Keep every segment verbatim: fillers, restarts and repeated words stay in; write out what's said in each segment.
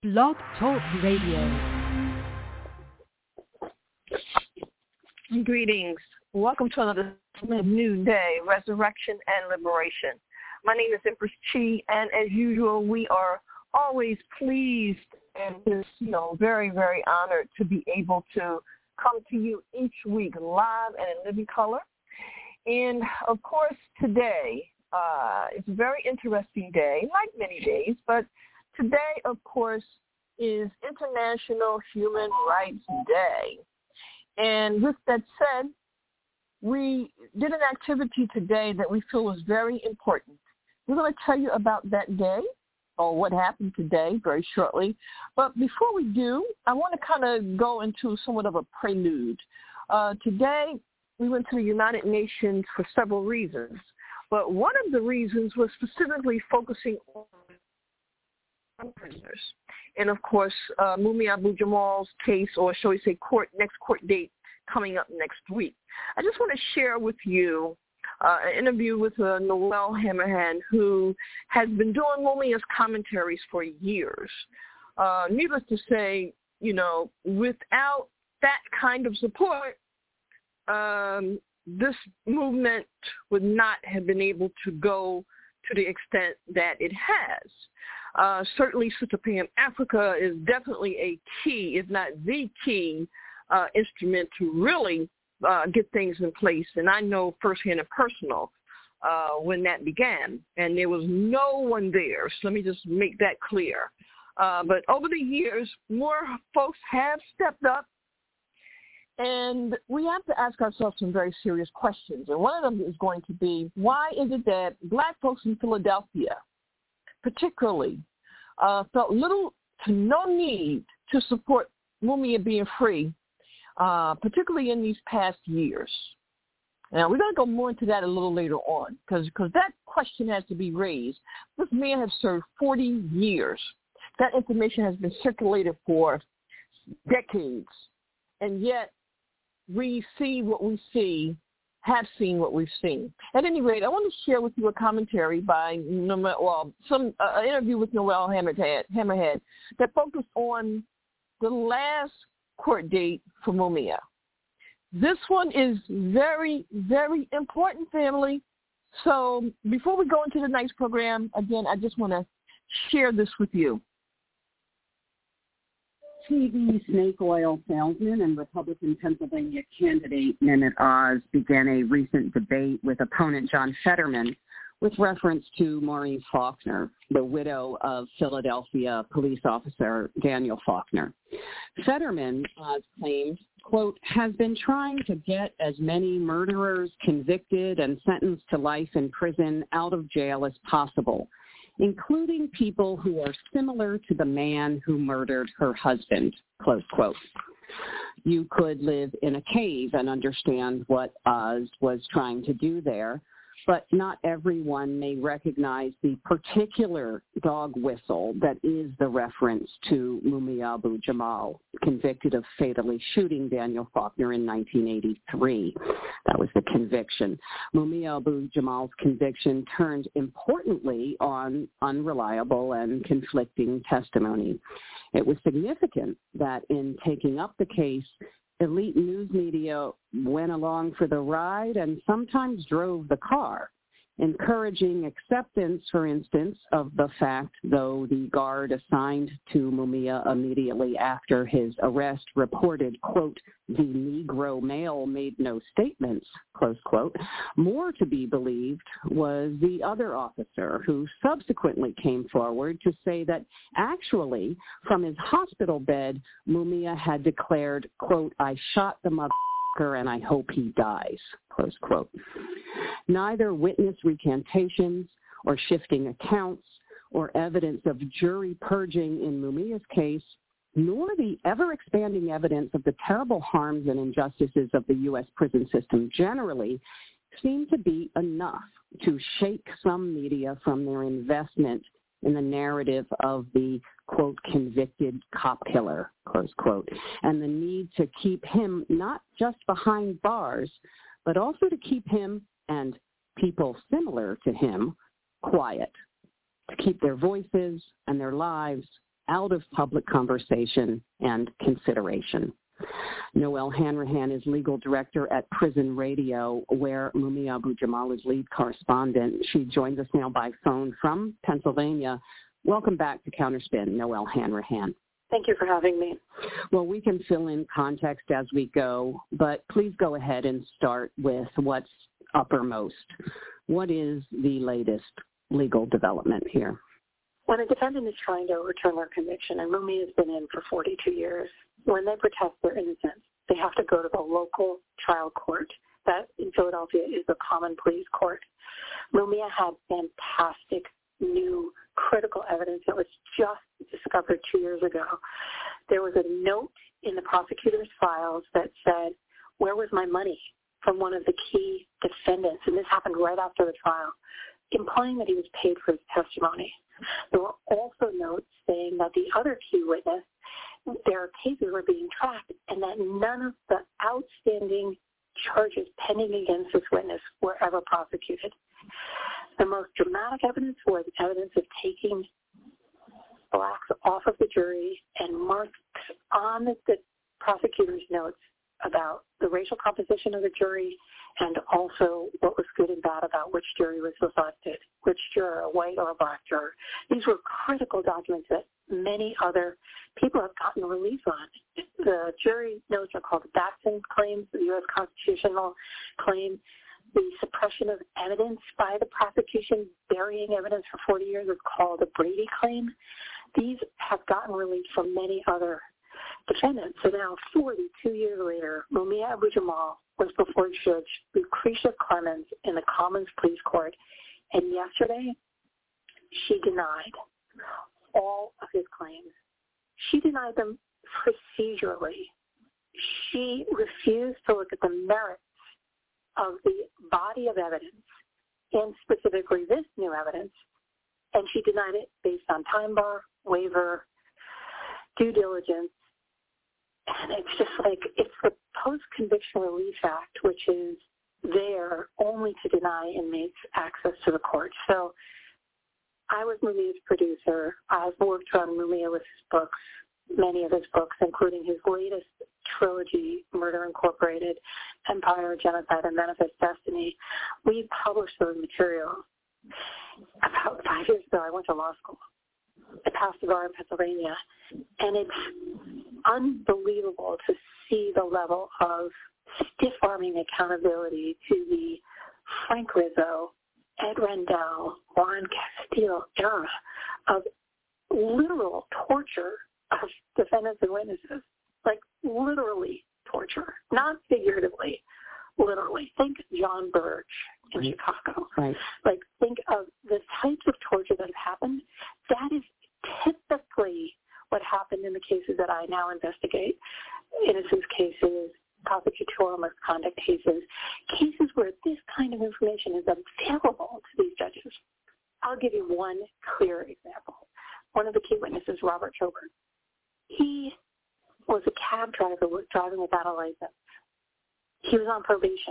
Blog Talk Radio. Greetings. Welcome to another new day, resurrection and liberation. My name is Empress Chi, and as usual, we are always pleased and just, you know, very, very honored to be able to come to you each week live and in living color. And, of course, today uh, is a very interesting day, like many days, but today, of course, is International Human Rights Day. And with that said, we did an activity today that we feel was very important. We're going to tell you about that day or what happened today very shortly. But before we do, I want to kind of go into somewhat of a prelude. Uh, today, we went to the United Nations for several reasons. But one of the reasons was specifically focusing on prisoners. And, of course, uh, Mumia Abu-Jamal's case, or shall we say court, next court date coming up next week. I just want to share with you uh, an interview with uh, Noel Hammerhand, who has been doing Mumia's commentaries for years. Uh, needless to say, you know, without that kind of support, um, this movement would not have been able to go to the extent that it has. Uh, certainly, Sister Pam Africa is definitely a key, if not the key, uh, instrument to really uh, get things in place. And I know firsthand and personal uh, when that began. And there was no one there. So let me just make that clear. Uh, but over the years, more folks have stepped up. And we have to ask ourselves some very serious questions. And one of them is going to be, why is it that black folks in Philadelphia, particularly, uh, felt little to no need to support Mumia being free, uh, particularly in these past years? Now, we're going to go more into that a little later on, because that question has to be raised. This man has served forty years. That information has been circulated for decades, and yet we see what we see, have seen what we've seen. At any rate, I want to share with you a commentary by, well, some uh, interview with Noel Hammerhead, Hammerhead that focused on the last court date for Mumia. This one is very, very important, family. So before we go into the next program, again, I just want to share this with you. T V snake oil salesman and Republican Pennsylvania candidate Mehmet Oz began a recent debate with opponent John Fetterman with reference to Maureen Faulkner, the widow of Philadelphia police officer Daniel Faulkner. Fetterman, Oz claimed, quote, has been trying to get as many murderers convicted and sentenced to life in prison out of jail as possible, including people who are similar to the man who murdered her husband, close quote. You could live in a cave and understand what Oz was trying to do there, but not everyone may recognize the particular dog whistle that is the reference to Mumia Abu-Jamal, convicted of fatally shooting Daniel Faulkner in nineteen eighty-three. That was the conviction. Mumia Abu-Jamal's conviction turned importantly on unreliable and conflicting testimony. It was significant that in taking up the case, elite news media went along for the ride and sometimes drove the car, encouraging acceptance, for instance, of the fact, though the guard assigned to Mumia immediately after his arrest reported, quote, the Negro male made no statements, close quote, more to be believed was the other officer who subsequently came forward to say that actually from his hospital bed, Mumia had declared, quote, I shot the motherfucker and I hope he dies, close quote. Neither witness recantations or shifting accounts or evidence of jury purging in Mumia's case, nor the ever-expanding evidence of the terrible harms and injustices of the U S prison system generally seem to be enough to shake some media from their investment in the narrative of the, quote, convicted cop killer, close quote, and the need to keep him not just behind bars, but also to keep him and people similar to him quiet, to keep their voices and their lives out of public conversation and consideration. Noelle Hanrahan is legal director at Prison Radio, where Mumia Abu-Jamal is lead correspondent. She joins us now by phone from Pennsylvania. Welcome back to Counterspin, Noelle Hanrahan. Thank you for having me. Well, we can fill in context as we go, but please go ahead and start with what's uppermost. What is the latest legal development here? When a defendant is trying to overturn their conviction, and Mumia has been in for forty-two years, when they protest their innocence, they have to go to the local trial court. That in Philadelphia is the common pleas court. Mumia had fantastic new critical evidence that was just discovered two years ago. There was a note in the prosecutor's files that said, "Where was my money?" from one of the key defendants, and this happened right after the trial, implying that he was paid for his testimony. There were also notes saying that the other key witness, their cases were being tracked, and that none of the outstanding charges pending against this witness were ever prosecuted. The most dramatic evidence was evidence of taking blacks off of the jury and marks on the, the prosecutor's notes about the racial composition of the jury and also what was good and bad about which jury was selected, which juror, a white or a black juror. These were critical documents that many other people have gotten relief on. The jury notes are called the Batson claims, the U S constitutional claim. The suppression of evidence by the prosecution, burying evidence for forty years, is called a Brady claim. These have gotten relief from many other defendants. So now, forty-two years later, Mumia Abu-Jamal was before Judge Lucretia Clemens in the Commons Pleas Court, and yesterday she denied all of his claims. She denied them procedurally. She refused to look at the merits of the body of evidence, and specifically this new evidence, and she denied it based on time bar, waiver, due diligence, and it's just like, it's the Post-Conviction Relief Act, which is there only to deny inmates access to the court. So I was Mumia's producer. I've worked on Mumia with his books, many of his books, including his latest trilogy, Murder Incorporated, Empire, Genocide, and Manifest Destiny. We published those materials about five years ago. I went to law school. I passed the bar in Pennsylvania, and it's unbelievable to see the level of stiff-arming accountability to the Frank Rizzo, Ed Rendell, Juan Castillo era of literal torture of defendants and witnesses, like literally torture, not figuratively, literally. Think John Burge in right. Chicago. Right. Like, think of the types of torture that have happened. That is typically what happened in the cases that I now investigate, innocence cases, prosecutorial misconduct cases, cases where this kind of information is available to these judges. I'll give you one clear example. One of the key witnesses, Robert Chobert. He was a cab driver driving without a license. He was on probation.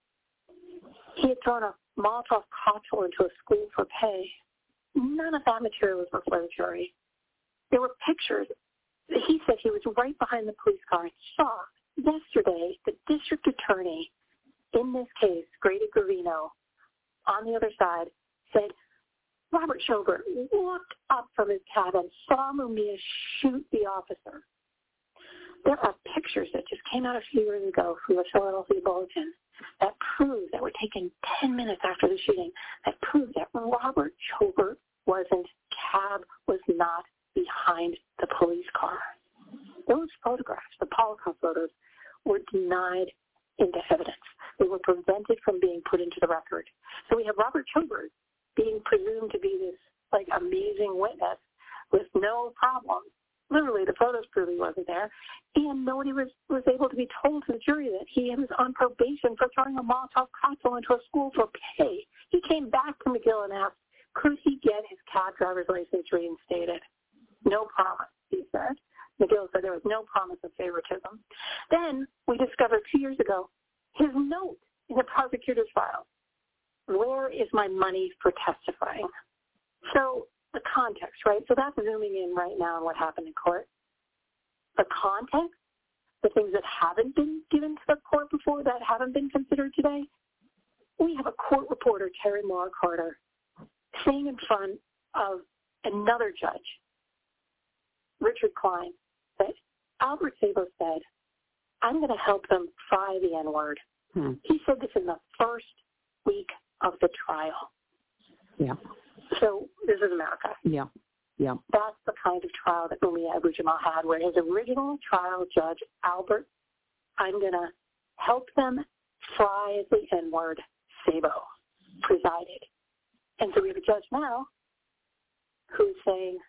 He had thrown a Molotov cocktail into a school for pay. None of that material was before the jury. There were pictures. He said he was right behind the police car and saw yesterday the district attorney in this case, Grady Gravino, on the other side, said, Robert Chobert looked up from his cab and saw Mumia shoot the officer. There are pictures that just came out a few years ago from the Philadelphia Bulletin that prove, that were taken ten minutes after the shooting, that prove that Robert Chobert wasn't, cab was not behind the police car. Those photographs, the Polikoff photos, were denied into evidence. They were prevented from being put into the record. So we have Robert Chobert being presumed to be this like amazing witness with no problem. Literally, the photos prove he wasn't there, and nobody was, was able to be told to the jury that he was on probation for throwing a Molotov cocktail into a school for pay. He came back to McGill and asked, could he get his cab driver's license reinstated? No promise, he said. McGill said there was no promise of favoritism. Then we discovered two years ago his note in the prosecutor's file. Where is my money for testifying? So the context, right? So that's zooming in right now on what happened in court. The context, the things that haven't been given to the court before, that haven't been considered today, we have a court reporter, Terry Moore Carter, saying in front of another judge, Richard Klein, that Albert Sabo said, I'm going to help them fry the N-word. Hmm. He said this in the first week of the trial. Yeah. So this is America. Yeah. Yeah. That's the kind of trial that Mumia Abu-Jamal had, where his original trial judge, Albert, I'm going to help them fry the N-word, Sabo, presided. And so we have a judge now who's saying,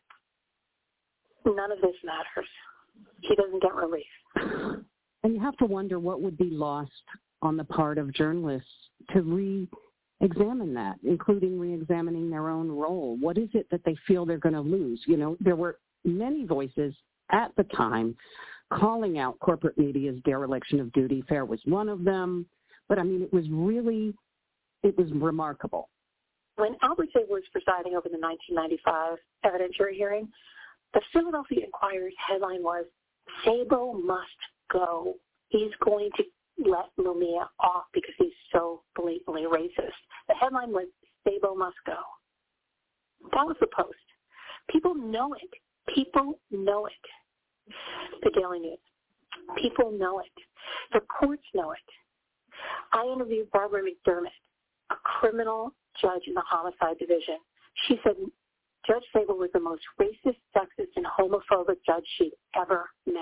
none of this matters. He doesn't get relief. And you have to wonder what would be lost on the part of journalists to re-examine that, including re-examining their own role. What is it that they feel they're going to lose? You know, there were many voices at the time calling out corporate media's dereliction of duty. FAIR was one of them. But, I mean, it was really, it was remarkable. When Albert Sabo was presiding over the nineteen ninety-five evidentiary hearing, the Philadelphia Inquirer's headline was, Sabo must go. He's going to let Mumia off because he's so blatantly racist. The headline was, Sabo must go. That was the post. People know it. People know it. The Daily News. People know it. The courts know it. I interviewed Barbara McDermott, a criminal judge in the homicide division. She said Judge Sabo was the most racist, sexist, and homophobic judge she'd ever met.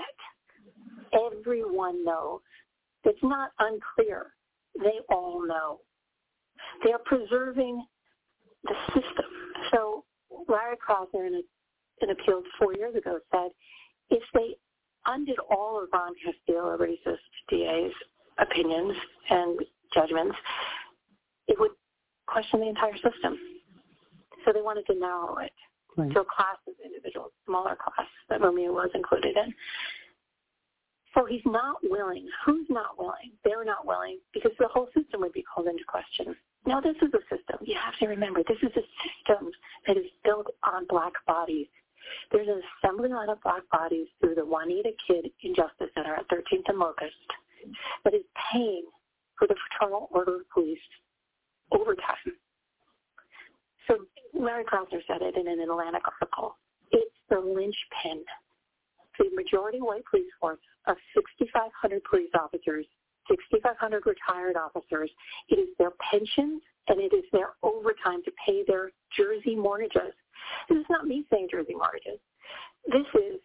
Everyone knows. It's not unclear. They all know. They are preserving the system. So Larry Krasner, in a, an appeal four years ago, said if they undid all of Ron Castillo, racist D A's opinions and judgments, it would question the entire system. So they wanted to narrow it right to a class of individuals, smaller class that Mumia was included in. So he's not willing. Who's not willing? They're not willing because the whole system would be called into question. Now, this is a system. You have to remember, this is a system that is built on black bodies. There's an assembly line of black bodies through the Juanita Kidd Injustice Center at thirteenth and Locust that is paying for the Fraternal Order of Police overtime. So Larry Krasner said it in an Atlantic article. It's the linchpin. The majority white police force of sixty-five hundred police officers, sixty-five hundred retired officers. It is their pensions and it is their overtime to pay their Jersey mortgages. This is not me saying Jersey mortgages. This is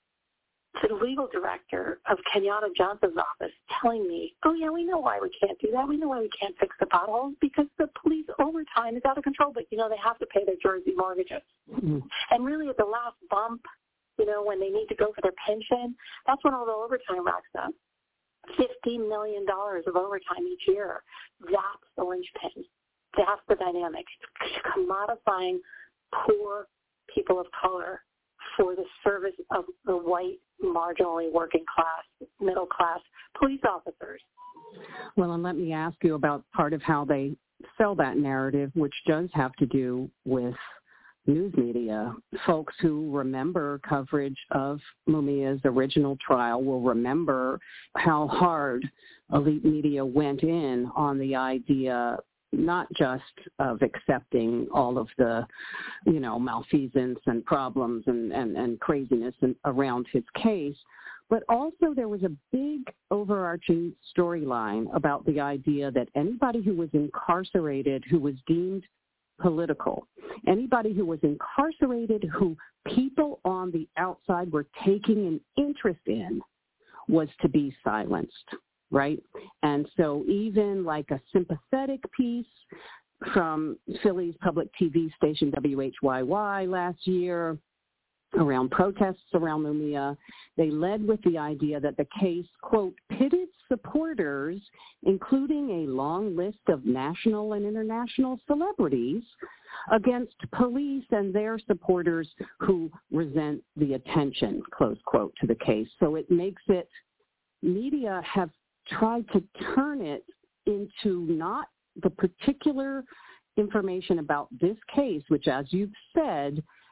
the legal director of Kenyatta Johnson's office telling me, oh, yeah, we know why we can't do that. We know why we can't fix the potholes because the police overtime is out of control. But, you know, they have to pay their Jersey mortgages. Mm-hmm. And really at the last bump, you know, when they need to go for their pension, that's when all the overtime racks up. fifteen million dollars of overtime each year. That's the linchpin. That's the dynamic. It's commodifying poor people of color for the service of the white, marginally working class, middle class police officers. Well, and let me ask you about part of how they sell that narrative, which does have to do with news media. Folks who remember coverage of Mumia's original trial will remember how hard elite media went in on the idea not just of accepting all of the, you know, malfeasance and problems and, and, and craziness in, around his case, but also there was a big overarching storyline about the idea that anybody who was incarcerated who was deemed political, anybody who was incarcerated who people on the outside were taking an interest in was to be silenced, right? And so even like a sympathetic piece from Philly's public T V station W H Y Y last year around protests around Mumia, they led with the idea that the case, quote, pitted supporters, including a long list of national and international celebrities, against police and their supporters who resent the attention, close quote, to the case. So it makes it, media have tried to turn it into not the particular information about this case, which, as you've said,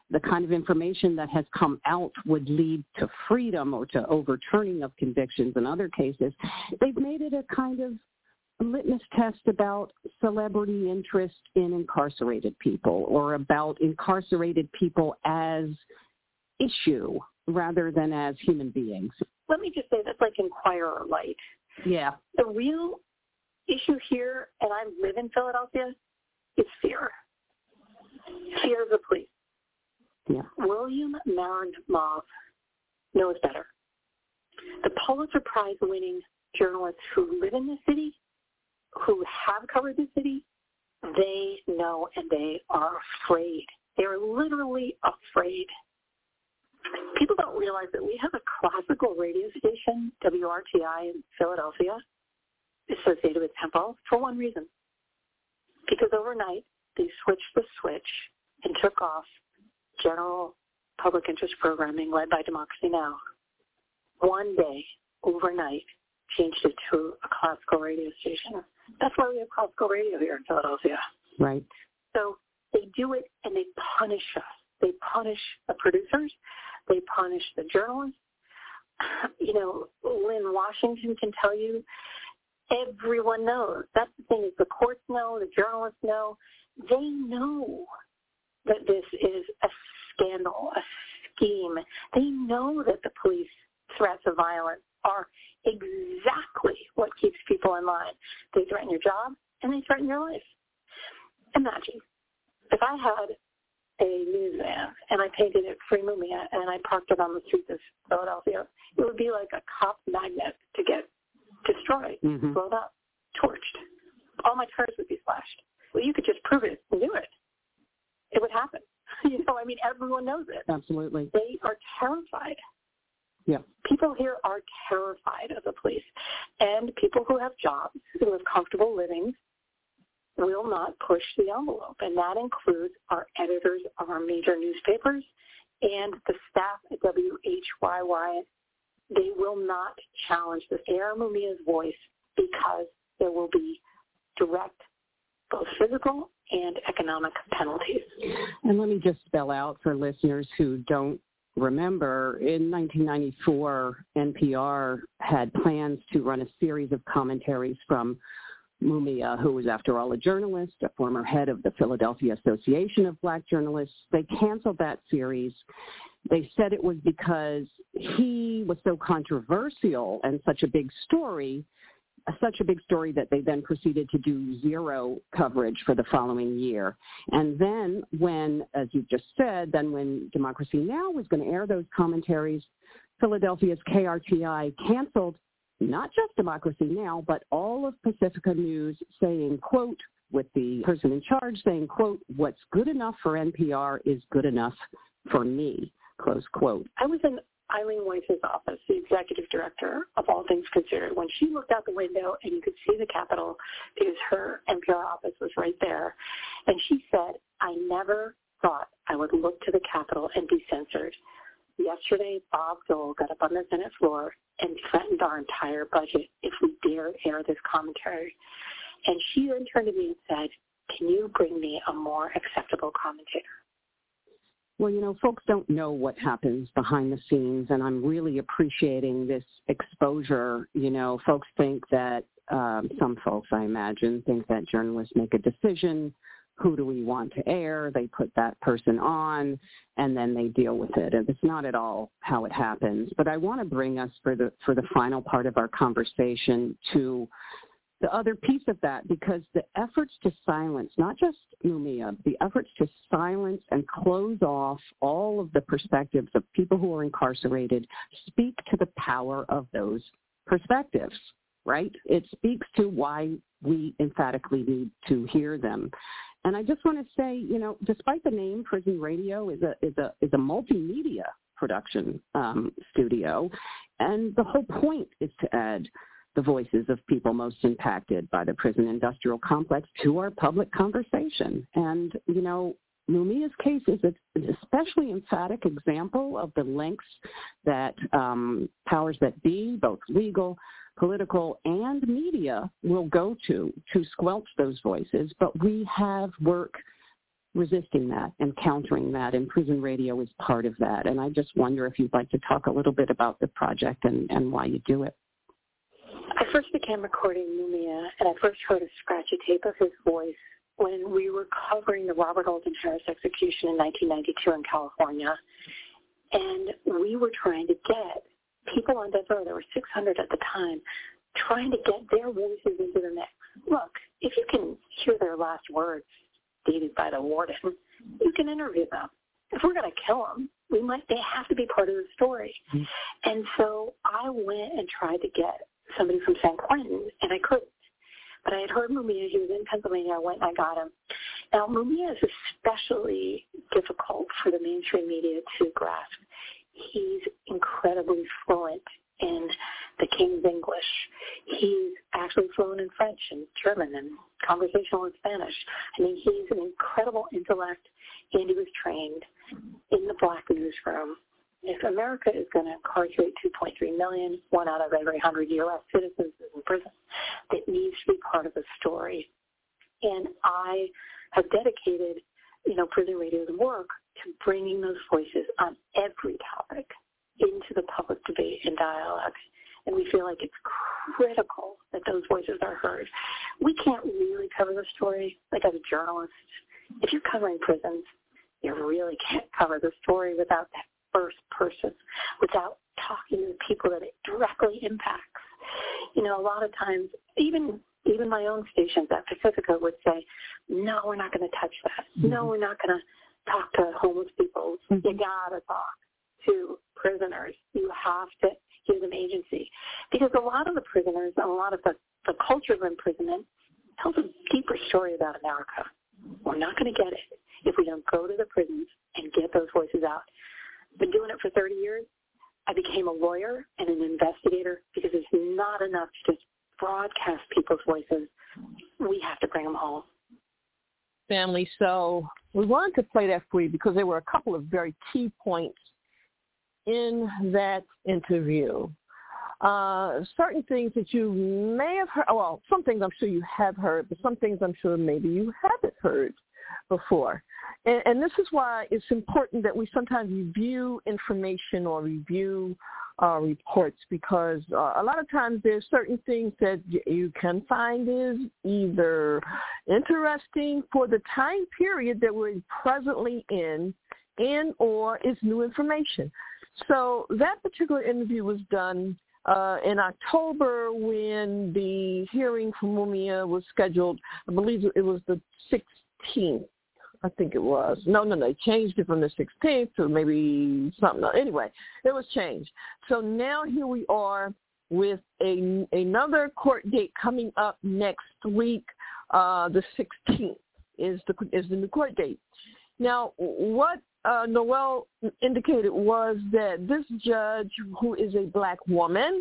the kind of information that has come out would lead to freedom or to overturning of convictions in other cases, they've made it a kind of litmus test about celebrity interest in incarcerated people or about incarcerated people as issue rather than as human beings. Let me just say that's like Inquirer light. Yeah. The real issue here, and I live in Philadelphia, is fear. Fear of the police. Yeah. William Maranmov knows better. The Pulitzer Prize winning journalists who live in the city, who have covered the city, they know and they are afraid. They are literally afraid. People don't realize that we have a classical radio station, W R T I in Philadelphia, associated with Temple, for one reason. Because overnight, they switched the switch and took off general public interest programming led by Democracy Now! One day, overnight, changed it to a classical radio station. That's why we have classical radio here in Philadelphia. Right. So they do it and they punish us. They punish the producers. They punish the journalists. You know, Lynn Washington can tell you, everyone knows. That's the thing is the courts know, the journalists know. They know that this is a scandal, a scheme. They know that the police threats of violence are exactly what keeps people in line. They threaten your job and they threaten your life. Imagine if I had a news van and I painted it Free Mumia and I parked it on the streets of Philadelphia, it would be like a cop magnet to get destroyed, mm-hmm. blown up, torched. All my cars would be slashed. Well, you could just prove it and do it. It would happen. You know, I mean, everyone knows it. Absolutely. They are terrified. Yeah. People here are terrified of the police. And people who have jobs, who have comfortable livings, will not push the envelope. And that includes our editors of our major newspapers and the staff at W H Y Y. They will not challenge the Air Mumia's voice because there will be direct, both physical and economic penalties. And let me just spell out for listeners who don't remember, in nineteen ninety-four, N P R had plans to run a series of commentaries from Mumia, who was, after all, a journalist, a former head of the Philadelphia Association of Black Journalists. They canceled that series. They said it was because he was so controversial and such a big story, such a big story that they then proceeded to do zero coverage for the following year. And then when, as you just said, then when Democracy Now! Was going to air those commentaries, Philadelphia's K R T I canceled not just Democracy Now!, but all of Pacifica News, saying, quote, with the person in charge saying, quote, what's good enough for N P R is good enough for me, close quote. I was in Eileen Weiss's office, the executive director of All Things Considered, when she looked out the window and you could see the Capitol because her N P R office was right there. And she said, I never thought I would look to the Capitol and be censored. Yesterday, Bob Dole got up on the Senate floor and threatened our entire budget if we dare air this commentary. And she then turned to me and said, can you bring me a more acceptable commentator? Well, you know, folks don't know what happens behind the scenes, and I'm really appreciating this exposure. You know, folks think that, um, some folks, I imagine, think that journalists make a decision. Who do we want to air? They put that person on, and then they deal with it. And it's not at all how it happens. But I want to bring us for the for the final part of our conversation to the other piece of that, because the efforts to silence, not just Mumia, the efforts to silence and close off all of the perspectives of people who are incarcerated speak to the power of those perspectives, right? It speaks to why we emphatically need to hear them. And I just want to say, you know, despite the name, Prison Radio is a is a is a multimedia production um, studio, and the whole point is to add the voices of people most impacted by the prison industrial complex to our public conversation. And, you know, Mumia's case is an especially emphatic example of the lengths that um, powers that be, both legal, political, and media, will go to to squelch those voices. But we have work resisting that and countering that, and Prison Radio is part of that. And I just wonder if you'd like to talk a little bit about the project and, and why you do it. I first began recording Mumia, and I first heard a scratchy tape of his voice when we were covering the Robert Alton Harris execution in nineteen ninety-two in California. And we were trying to get people on death row, there were six hundred at the time, trying to get their voices into the mix. Look, if you can hear their last words stated by the warden, you can interview them. If we're going to kill them, we might, they have to be part of the story. Mm-hmm. And so I went and tried to get somebody from San Quentin, and I couldn't. But I had heard Mumia. He was in Pennsylvania. I went and I got him. Now, Mumia is especially difficult for the mainstream media to grasp. He's incredibly fluent in the King's English. He's actually fluent in French and German and conversational in Spanish. I mean, he's an incredible intellect, and he was trained in the Black newsroom. If America is going to incarcerate two point three million, one out of every one hundred U S citizens is in prison, that needs to be part of the story. And I have dedicated, you know, Prison Radio's work to bringing those voices on every topic into the public debate and dialogue. And we feel like it's critical that those voices are heard. We can't really cover the story, like as a journalist. If you're covering prisons, you really can't cover the story without that first person, without talking to the people that it directly impacts. You know, a lot of times, even even my own stations at Pacifica would say, no, we're not going to touch that. Mm-hmm. No, we're not going to talk to homeless people. Mm-hmm. You got to talk to prisoners. You have to give them agency. Because a lot of the prisoners and a lot of the, the culture of imprisonment tells a deeper story about America. We're not going to get it if we don't go to the prisons and get those voices out. I've been doing it for thirty years. I became a lawyer and an investigator because it's not enough to just broadcast people's voices. We have to bring them home. Family, so we wanted to play that for you because there were a couple of very key points in that interview. Uh, certain things that you may have heard, well, some things I'm sure you have heard, but some things I'm sure maybe you haven't heard before. And, and this is why it's important that we sometimes review information or review uh, reports, because uh, a lot of times there's certain things that you can find is either interesting for the time period that we're presently in, and or it's new information. So that particular interview was done uh, in October when the hearing for Mumia was scheduled. I believe it was the sixteenth. I think it was. No, no, no. They changed it from the sixteenth to maybe something else. Anyway, it was changed. So now here we are with a, another court date coming up next week. Uh, the sixteenth is the is the new court date. Now, what uh, Noel indicated was that this judge, who is a Black woman,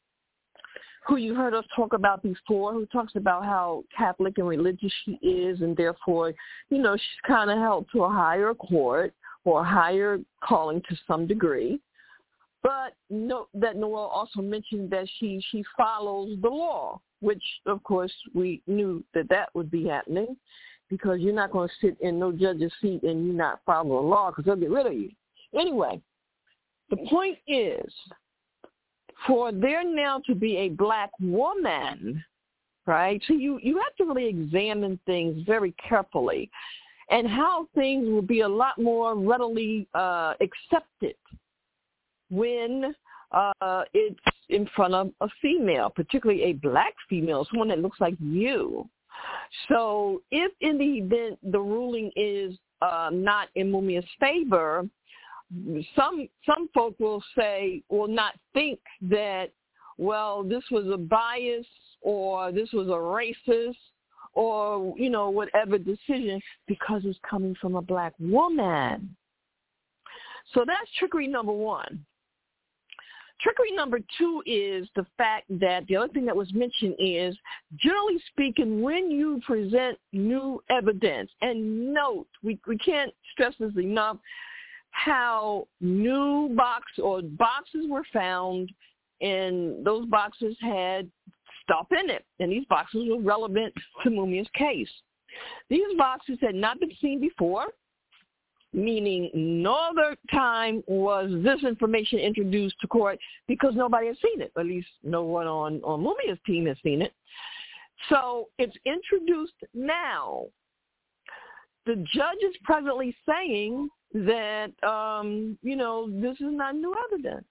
who you heard us talk about before, who talks about how Catholic and religious she is, and therefore, you know, she's kind of held to a higher court or a higher calling to some degree. But note that Noel also mentioned that she, she follows the law, which, of course, we knew that that would be happening, because you're not going to sit in no judge's seat and you not follow the law, because they'll get rid of you. Anyway, the point is, for there now to be a Black woman, right, so you, you have to really examine things very carefully, and how things will be a lot more readily uh, accepted when uh, it's in front of a female, particularly a Black female, someone that looks like you. So if in the event the ruling is uh, not in Mumia's favor, some some folk will say, will not think that, well, this was a bias or this was a racist or, you know, whatever decision, because it's coming from a Black woman. So that's trickery number one. Trickery number two is the fact that the other thing that was mentioned is, generally speaking, when you present new evidence, and note, we, we can't stress this enough, how new box or boxes were found, and those boxes had stuff in it, and these boxes were relevant to Mumia's case. These boxes had not been seen before, meaning no other time was this information introduced to court because nobody has seen it. At least no one on, on Mumia's team has seen it. So it's introduced now. The judge is presently saying that, um, you know, this is not new evidence.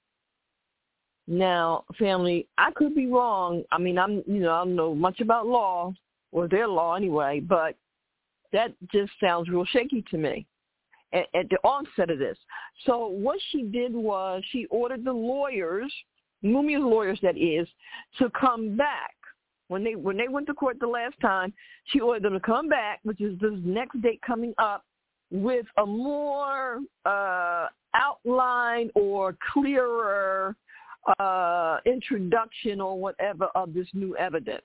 Now, family, I could be wrong. I mean, I'm, you know, I don't know much about law or their law anyway, but that just sounds real shaky to me at, at the onset of this. So what she did was she ordered the lawyers, Mumia's lawyers that is, to come back. When they when they went to court the last time, she ordered them to come back, which is this next date coming up, with a more uh, outline or clearer uh, introduction or whatever of this new evidence.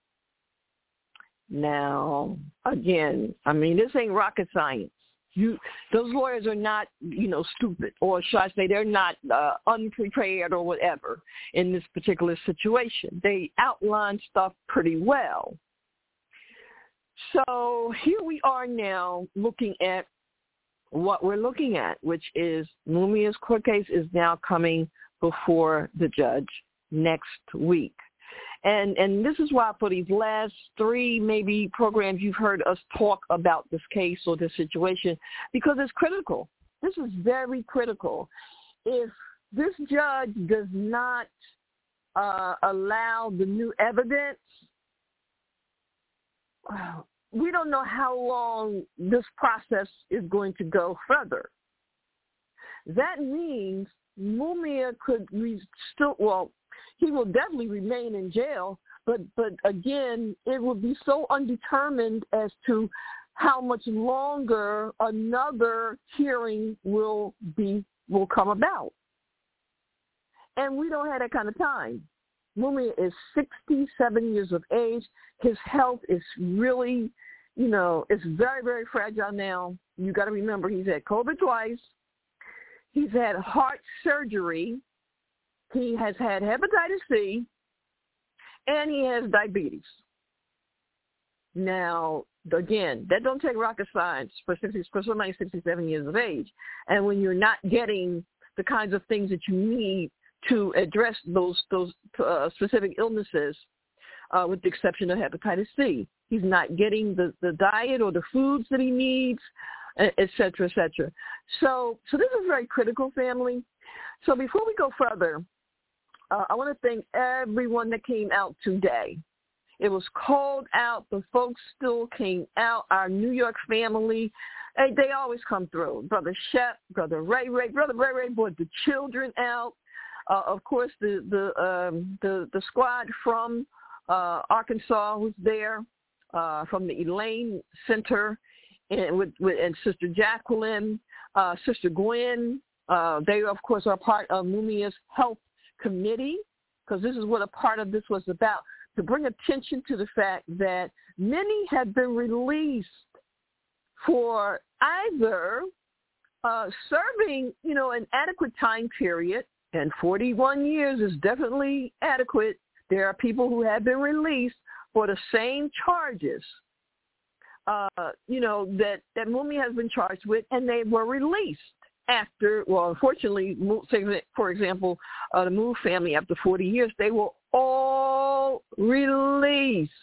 Now, again, I mean, this ain't rocket science. You, those lawyers are not, you know, stupid, or should I say they're not uh, unprepared or whatever in this particular situation. They outline stuff pretty well. So here we are now looking at what we're looking at, which is Mumia's court case is now coming before the judge next week. And and this is why for these last three maybe programs you've heard us talk about this case or this situation, because it's critical. This is very critical. If this judge does not uh, allow the new evidence, we don't know how long this process is going to go further. That means Mumia could re- still, well, he will definitely remain in jail, but, but again, it will be so undetermined as to how much longer another hearing will be will come about. And we don't have that kind of time. Mumia is sixty-seven years of age. His health is really, you know, it's very, very fragile now. You got to remember he's had COVID twice. He's had heart surgery. He has had hepatitis C, and he has diabetes. Now, again, that don't take rocket science for, sixty, for somebody sixty-seven years of age. And when you're not getting the kinds of things that you need to address those those uh, specific illnesses, uh, with the exception of hepatitis C, he's not getting the, the diet or the foods that he needs, et cetera, et cetera. So, so this is very critical, family. So before we go further, Uh, I want to thank everyone that came out today. It was cold out. The folks still came out. Our New York family, hey, they always come through. Brother Shep, Brother Ray Ray, Brother Ray Ray brought the children out. Uh, of course, the the, um, the the squad from uh, Arkansas was there, uh, from the Elaine Center, and with, with and Sister Jacqueline, uh, Sister Gwen. Uh, they, of course, are part of Mumia's health committee, because this is what a part of this was about, to bring attention to the fact that many had been released for either uh, serving, you know, an adequate time period, and forty-one years is definitely adequate. There are people who have been released for the same charges, uh, you know, that, that Mumia has been charged with, and they were released after, well, unfortunately, for example, uh, the Move family, after forty years, they were all released.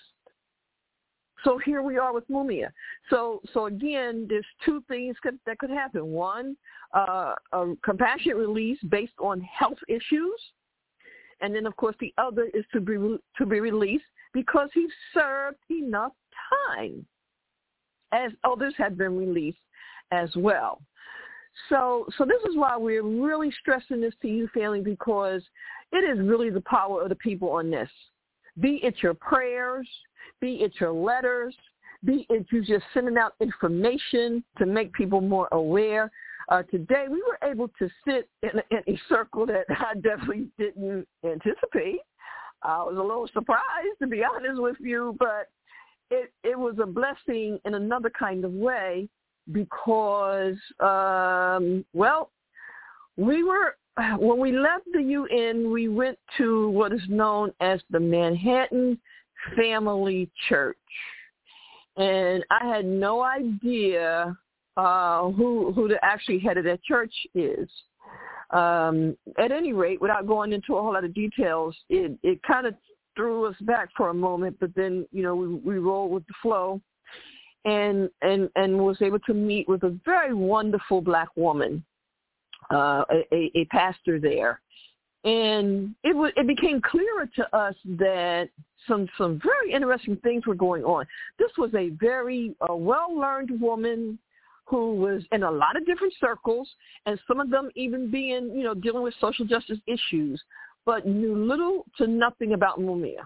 So here we are with Mumia. So, so again, there's two things could, that could happen. One, uh, a compassionate release based on health issues, and then, of course, the other is to be to be released because he served enough time, as others have been released as well. So so this is why we're really stressing this to you, family, because it is really the power of the people on this. Be it your prayers, be it your letters, be it you just sending out information to make people more aware. Uh, today we were able to sit in a, in a circle that I definitely didn't anticipate. I was a little surprised, to be honest with you, but it, it was a blessing in another kind of way. Because, um, well, we were, when we left the U N, we went to what is known as the Manhattan Family Church. and I had no idea uh, who who the actually head of that church is. Um, at any rate, without going into a whole lot of details, it, it kind of threw us back for a moment, but then, you know, we, we rolled with the flow and, and, and was able to meet with a very wonderful black woman, uh, a, a pastor there. And it was, it became clearer to us that some, some very interesting things were going on. This was a very uh, well-learned woman who was in a lot of different circles, and some of them even being, you know, dealing with social justice issues, but knew little to nothing about Mumia.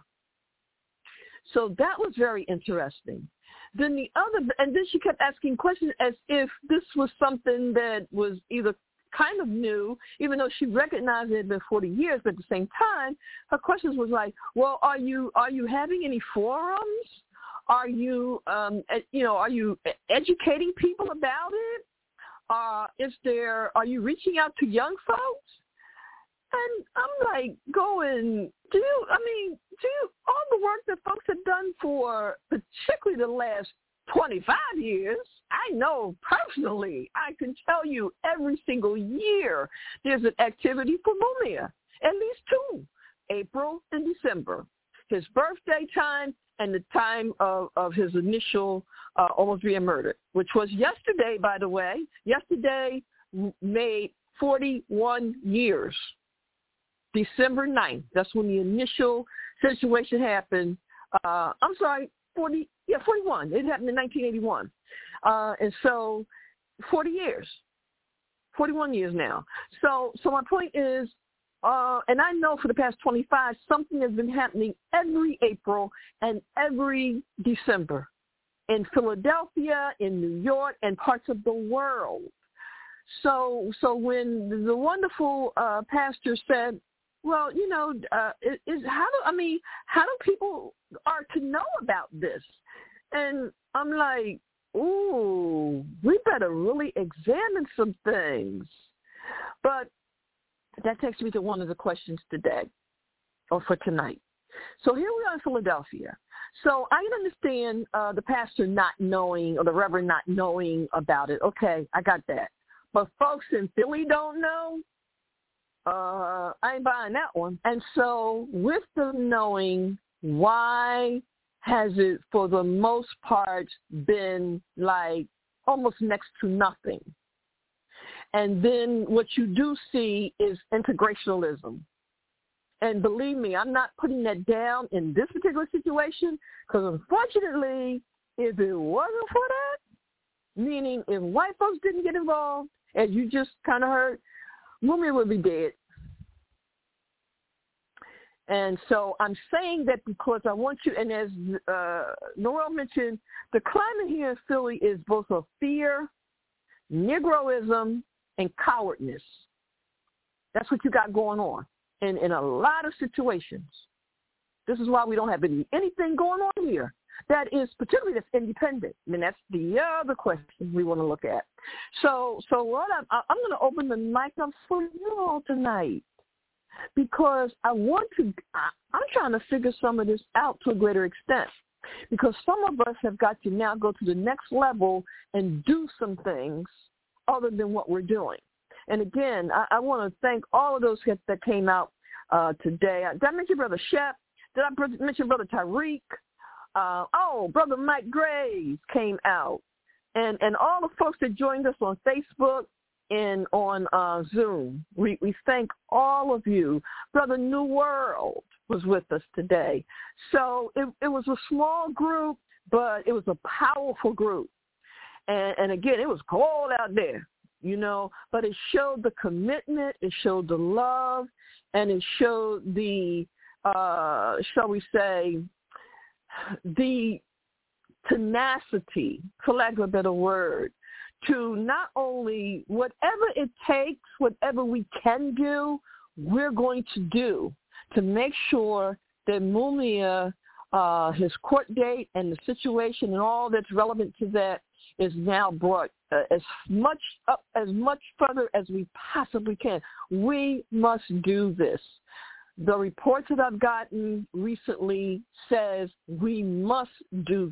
So that was very interesting. Then the other, and then she kept asking questions as if this was something that was either kind of new, even though she recognized it had been forty years, but at the same time, her questions was like, well, are you are you having any forums? Are you, um, you know, are you educating people about it? Uh, is there, are you reaching out to young folks? And I'm like going, do you, I mean, do you, all the work that folks have done for particularly the last twenty-five years, I know personally, I can tell you every single year there's an activity for Mumia, at least two, April and December, his birthday time and the time of, of his initial uh, almost being murdered, which was yesterday, by the way. Yesterday made forty-one years, December ninth. That's when the initial situation happened. Uh, I'm sorry, forty, yeah, forty-one. It happened in nineteen eighty-one. Uh, and so forty years, forty-one years now. So, so my point is, Uh, and I know for the past twenty-five, something has been happening every April and every December in Philadelphia, in New York, and parts of the world. So, so when the wonderful uh, pastor said, "Well, you know, uh, is how do I mean, how do people are to know about this?" And I'm like, "Ooh, we better really examine some things," but that takes me to one of the questions today, or for tonight. So here we are in Philadelphia. So I can understand uh, the pastor not knowing, or the reverend not knowing about it. Okay, I got that. But folks in Philly don't know. Uh, I ain't buying that one. And so with them knowing, why has it, for the most part, been like almost next to nothing? And then what you do see is integrationalism. And believe me, I'm not putting that down in this particular situation, because unfortunately, if it wasn't for that, meaning if white folks didn't get involved, as you just kind of heard, Mumia would be dead. And so I'm saying that because I want you, and as uh, Noel mentioned, the climate here in Philly is both of fear, Negroism, and cowardness. That's what you got going on in, in a lot of situations. This is why we don't have any, anything going on here that is particularly that's independent. I mean, that's the other question we want to look at. So, so what I'm, I'm going to open the mic up for you all tonight, because I want to, I, I'm trying to figure some of this out to a greater extent, because some of us have got to now go to the next level and do some things other than what we're doing. And again, I, I want to thank all of those that came out uh, today. Did I mention Brother Shep? Did I mention Brother Tariq? Uh, oh, Brother Mike Graves came out. And and all the folks that joined us on Facebook and on uh, Zoom. We, we thank all of you. Brother New World was with us today. So it, it was a small group, but it was a powerful group. And, and again, it was cold out there, you know, but it showed the commitment, it showed the love, and it showed the, uh, shall we say, the tenacity, for lack of a better word, to not only whatever it takes, whatever we can do, we're going to do to make sure that Mumia, uh, his court date and the situation and all that's relevant to that is now brought uh, as much up, as much further as we possibly can. We must do this. The reports that I've gotten recently says we must do this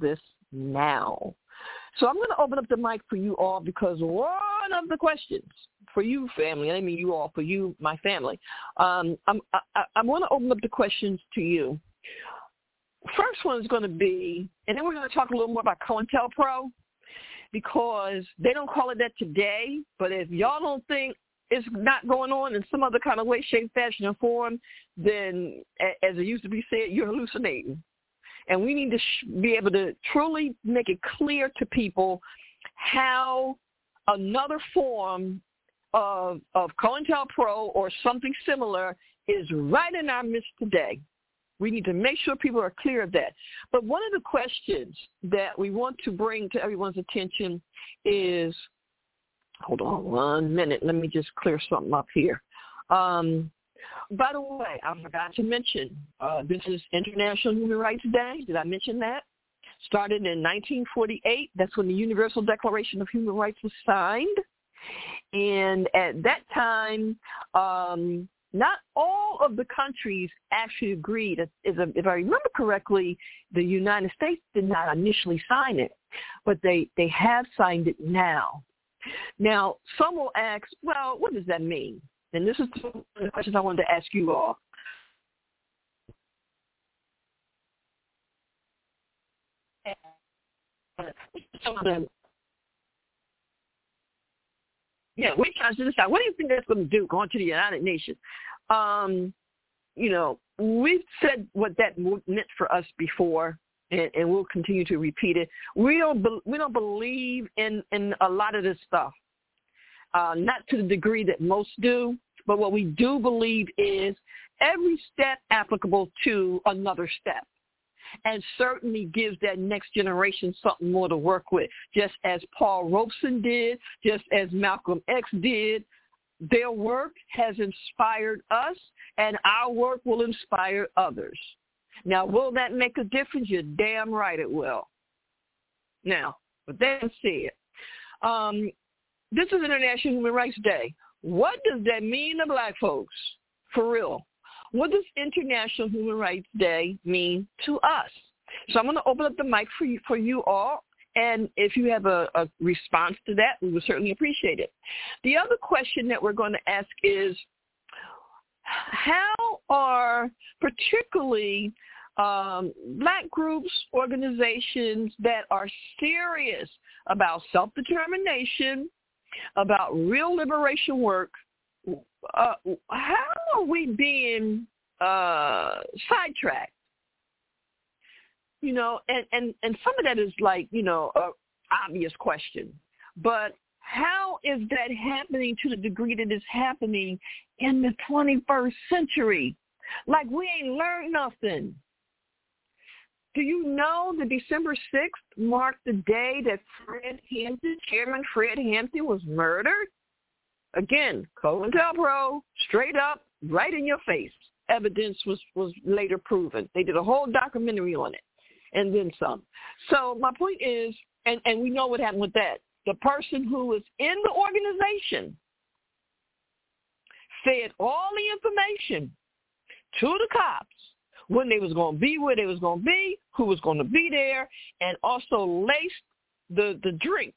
now. So I'm going to open up the mic for you all because one of the questions for you, family, I mean you all, for you, my family, um, I'm, I, I want to open up the questions to you. First one is going to be, and then we're going to talk a little more about COINTELPRO, because they don't call it that today, but if y'all don't think it's not going on in some other kind of way, shape, fashion, or form, then, as it used to be said, you're hallucinating. And we need to sh- be able to truly make it clear to people how another form of, of COINTELPRO or something similar is right in our midst today. We need to make sure people are clear of that. But one of the questions that we want to bring to everyone's attention is, hold on one minute, let me just clear something up here. Um, by the way, I forgot to mention, uh, this is International Human Rights Day. Did I mention that? Started in nineteen forty-eight. That's when the Universal Declaration of Human Rights was signed. And at that time, um, not all of the countries actually agreed. If I remember correctly, the United States did not initially sign it, but they, they have signed it now. Now, some will ask, well, what does that mean? And this is one of the questions I wanted to ask you all. Some of them, yeah, we trying to decide, what do you think that's going to do going to the United Nations? Um, you know, we've said what that meant for us before, and, and we'll continue to repeat it. We don't be, we don't believe in, in a lot of this stuff, uh, not to the degree that most do, but what we do believe is every step applicable to another step, and certainly gives that next generation something more to work with, just as Paul Robeson did, just as Malcolm X did. Their work has inspired us, and our work will inspire others. Now, will that make a difference? You're damn right it will. Now, with that said, um, this is International Human Rights Day. What does that mean to black folks? For real. What does International Human Rights Day mean to us? So I'm going to open up the mic for you, for you all. And if you have a, a response to that, we would certainly appreciate it. The other question that we're going to ask is, how are particularly um, black groups, organizations that are serious about self-determination, about real liberation work, uh, how are we being uh, sidetracked? You know, and, and, and some of that is like, you know, an obvious question. But how is that happening to the degree that it's happening in the twenty-first century? Like we ain't learned nothing. Do you know that December sixth marked the day that Fred Hampton, Chairman Fred Hampton, was murdered? Again, COINTELPRO, straight up, right in your face. Evidence was, was later proven. They did a whole documentary on it, and then some. So my point is, and, and we know what happened with that. The person who was in the organization fed all the information to the cops when they was going to be, where they was going to be, who was going to be there, and also laced the, the drink.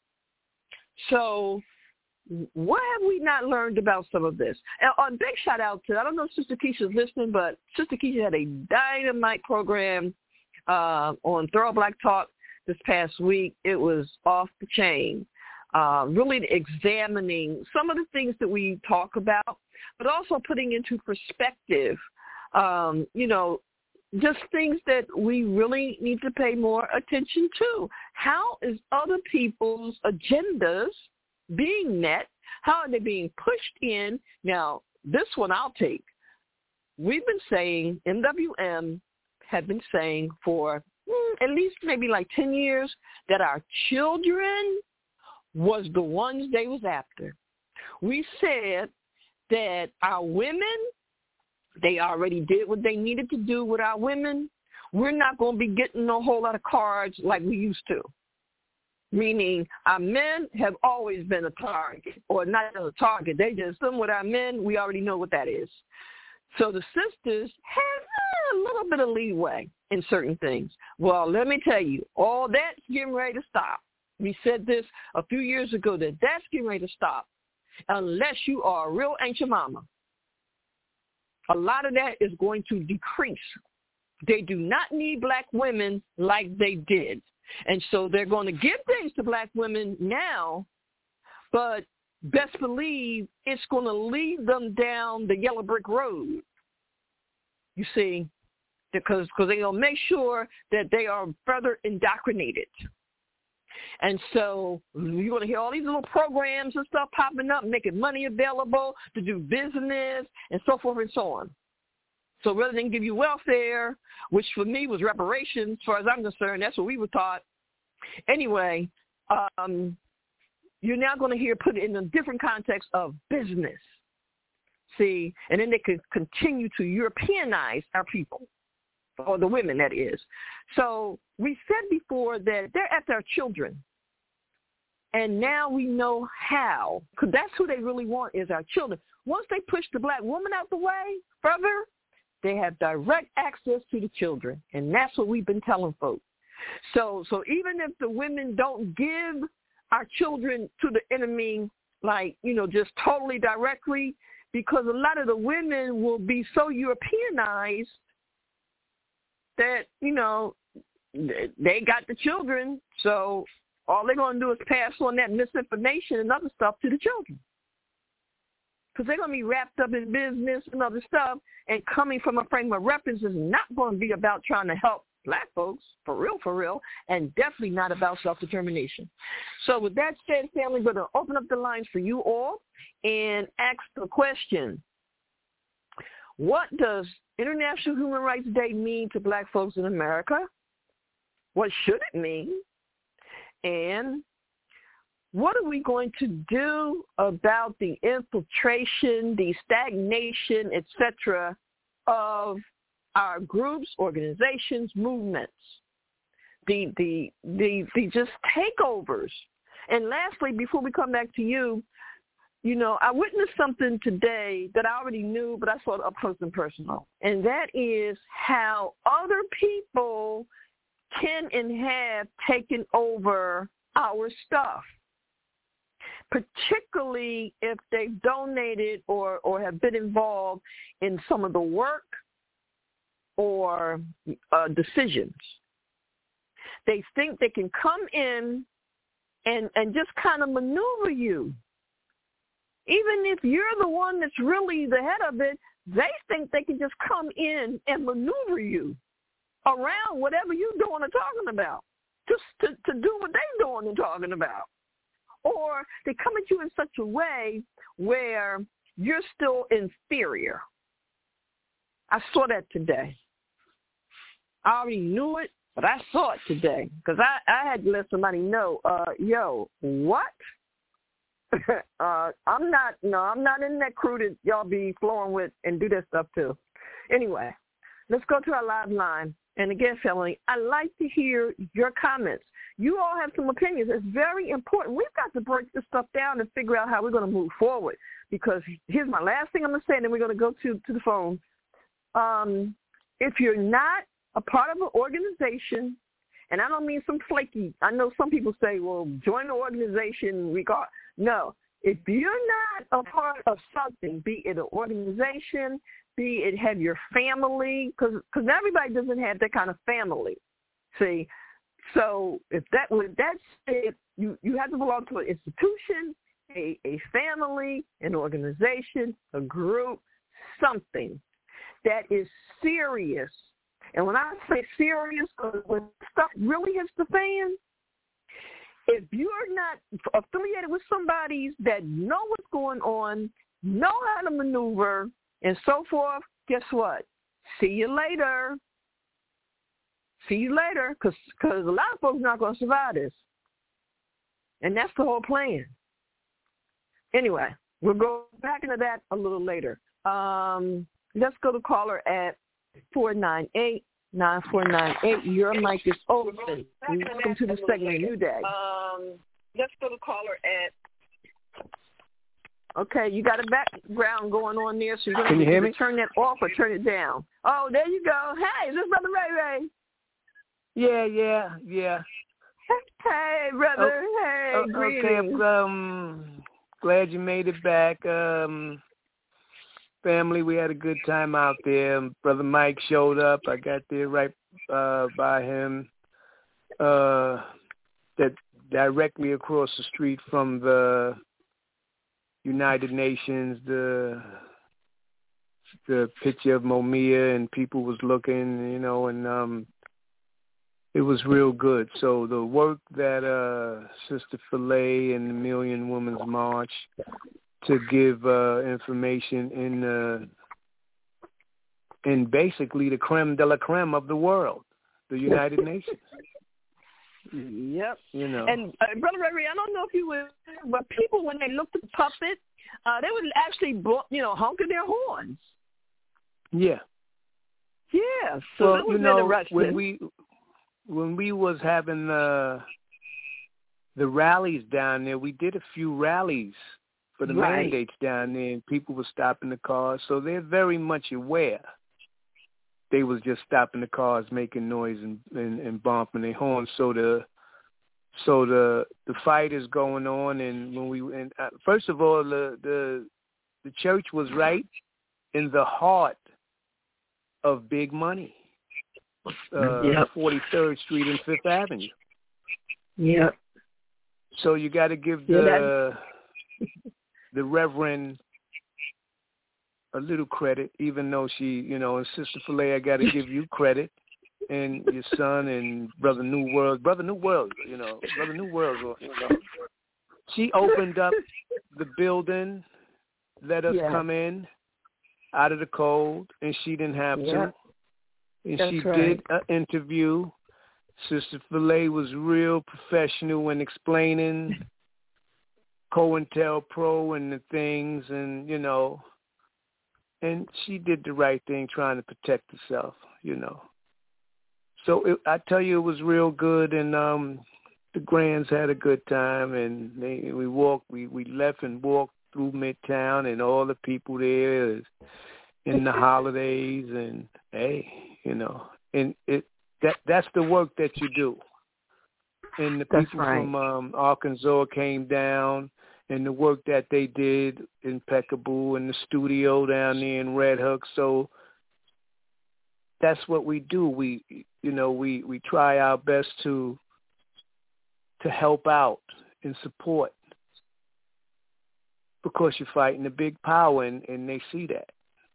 So what have we not learned about some of this? And a big shout out to, I don't know if Sister Keisha's listening, but Sister Keisha had a dynamite program uh, on Thorough Black Talk this past week. It was off the chain, uh, really examining some of the things that we talk about, but also putting into perspective, um, you know, just things that we really need to pay more attention to. How is other people's agendas being met? How are they being pushed in? Now, this one I'll take. We've been saying, M W M have been saying for mm, at least maybe like ten years that our children was the ones they was after. We said that our women, they already did what they needed to do with our women. We're not going to be getting a whole lot of cards like we used to. Meaning our men have always been a target, or not a target. They just, some with our men, we already know what that is. So the sisters have a little bit of leeway in certain things. Well, let me tell you, all that's getting ready to stop. We said this a few years ago, that that's getting ready to stop unless you are a real ancient mama. A lot of that is going to decrease. They do not need black women like they did. And so they're going to give things to black women now, but best believe it's going to lead them down the yellow brick road. You see, because because they're going to make sure that they are further indoctrinated. And so you're going to hear all these little programs and stuff popping up, making money available to do business and so forth and so on. So rather than give you welfare, which for me was reparations, as far as I'm concerned, that's what we were taught. Anyway, um, you're now going to hear put it in a different context of business. See, and then they could continue to Europeanize our people, or the women, that is. So we said before that they're after our children. And now we know how, because that's who they really want, is our children. Once they push the black woman out the way further, they have direct access to the children, and that's what we've been telling folks. So, so even if the women don't give our children to the enemy, like, you know, just totally directly, because a lot of the women will be so Europeanized that, you know, they got the children, so all they're going to do is pass on that misinformation and other stuff to the children. Because they're going to be wrapped up in business and other stuff, and coming from a frame of reference is not going to be about trying to help black folks, for real, for real, and definitely not about self-determination. So with that said, family, we're going to open up the lines for you all and ask the question, what does International Human Rights Day mean to black folks in America? What should it mean? And what are we going to do about the infiltration, the stagnation, et cetera, of our groups, organizations, movements, the, the, the, the just takeovers? And lastly, before we come back to you, you know, I witnessed something today that I already knew, but I saw it up close and personal. And that is how other people can and have taken over our stuff, particularly if they've donated or, or have been involved in some of the work or uh, decisions. They think they can come in and, and just kind of maneuver you. Even if you're the one that's really the head of it, they think they can just come in and maneuver you around whatever you're doing or talking about, just to, to do what they're doing and talking about. Or they come at you in such a way where you're still inferior. I saw that today. I already knew it, but I saw it today because I, I had to let somebody know, uh, yo, what? uh, I'm not, no, I'm not in that crew that y'all be flowing with and do that stuff too. Anyway, let's go to our live line. And again, family, I'd like to hear your comments. You all have some opinions. It's very important. We've got to break this stuff down and figure out how we're going to move forward. Because here's my last thing I'm going to say, and then we're going to go to, to the phone. Um, if you're not a part of an organization, and I don't mean some flaky, I know some people say, well, join the organization. Regard. No, if you're not a part of something, be it an organization, be it have your family, because everybody doesn't have that kind of family. See, so if that with that said, you, you have to belong to an institution, a, a family, an organization, a group, something that is serious. And when I say serious, when stuff really hits the fan, if you're not affiliated with somebody that know what's going on, know how to maneuver, and so forth, guess what? See you later. See you later, because because a lot of folks are not going to survive this. And that's the whole plan. Anyway, we'll go back into that a little later. Um, let's go to caller at four nine eight, nine four nine eight. Your mic is open. Welcome to the segment, New Day. Um, let's go to caller at Okay, you got a background going on there, so you're going Can to you hear either me? turn that off or turn it down. Oh, there you go. Hey, is this Brother Ray Ray? Yeah, yeah, yeah. Hey, brother. Oh, hey, oh, greetings. Okay, um, glad you made it back. Um, family, we had a good time out there. Brother Mike showed up. I got there right uh, by him. Uh, that directly across the street from the United Nations, the the picture of Mumia, and people was looking, you know, and um, it was real good. So the work that uh, Sister Philae and the Million Women's March to give uh, information in uh, in basically the creme de la creme of the world, the United Nations. Yep. You know. And uh, Brother Ray, I don't know if you were, but people when they looked at the puppet, uh, they would actually, you know, honk their horns. Yeah. Yeah. So well, that was you know, interesting. when we when we was having the the rallies down there, we did a few rallies for the right. mandates down there, and people were stopping the cars, so they're very much aware. They was just stopping the cars, making noise and, and, and bumping their horns. So the so the the fight is going on, and when we and uh, first of all, the the the church was right in the heart of big money, uh, yep. forty-third Street and Fifth Avenue. Yeah. So you got to give the yeah, the Reverend a little credit, even though she, you know, and Sister Philae, I got to give you credit, and your son and Brother New World, Brother New World, you know, Brother New World, you know. She opened up the building, let us yeah. come in out of the cold, and she didn't have yeah. to. And That's she right. did an interview. Sister Philae was real professional in explaining COINTELPRO and the things, and, you know, and she did the right thing trying to protect herself, you know. So it, I tell you, it was real good, and um, the Grands had a good time, and they, we walked, we, we left and walked through Midtown, and all the people there is in the holidays, and hey, you know, and it that that's the work that you do. And the That's people right. from um, Arkansas came down, and the work that they did, impeccable, in the studio down there in Red Hook. So that's what we do. We, you know, we, we try our best to to help out and support, because you're fighting a big power, and, and they see that.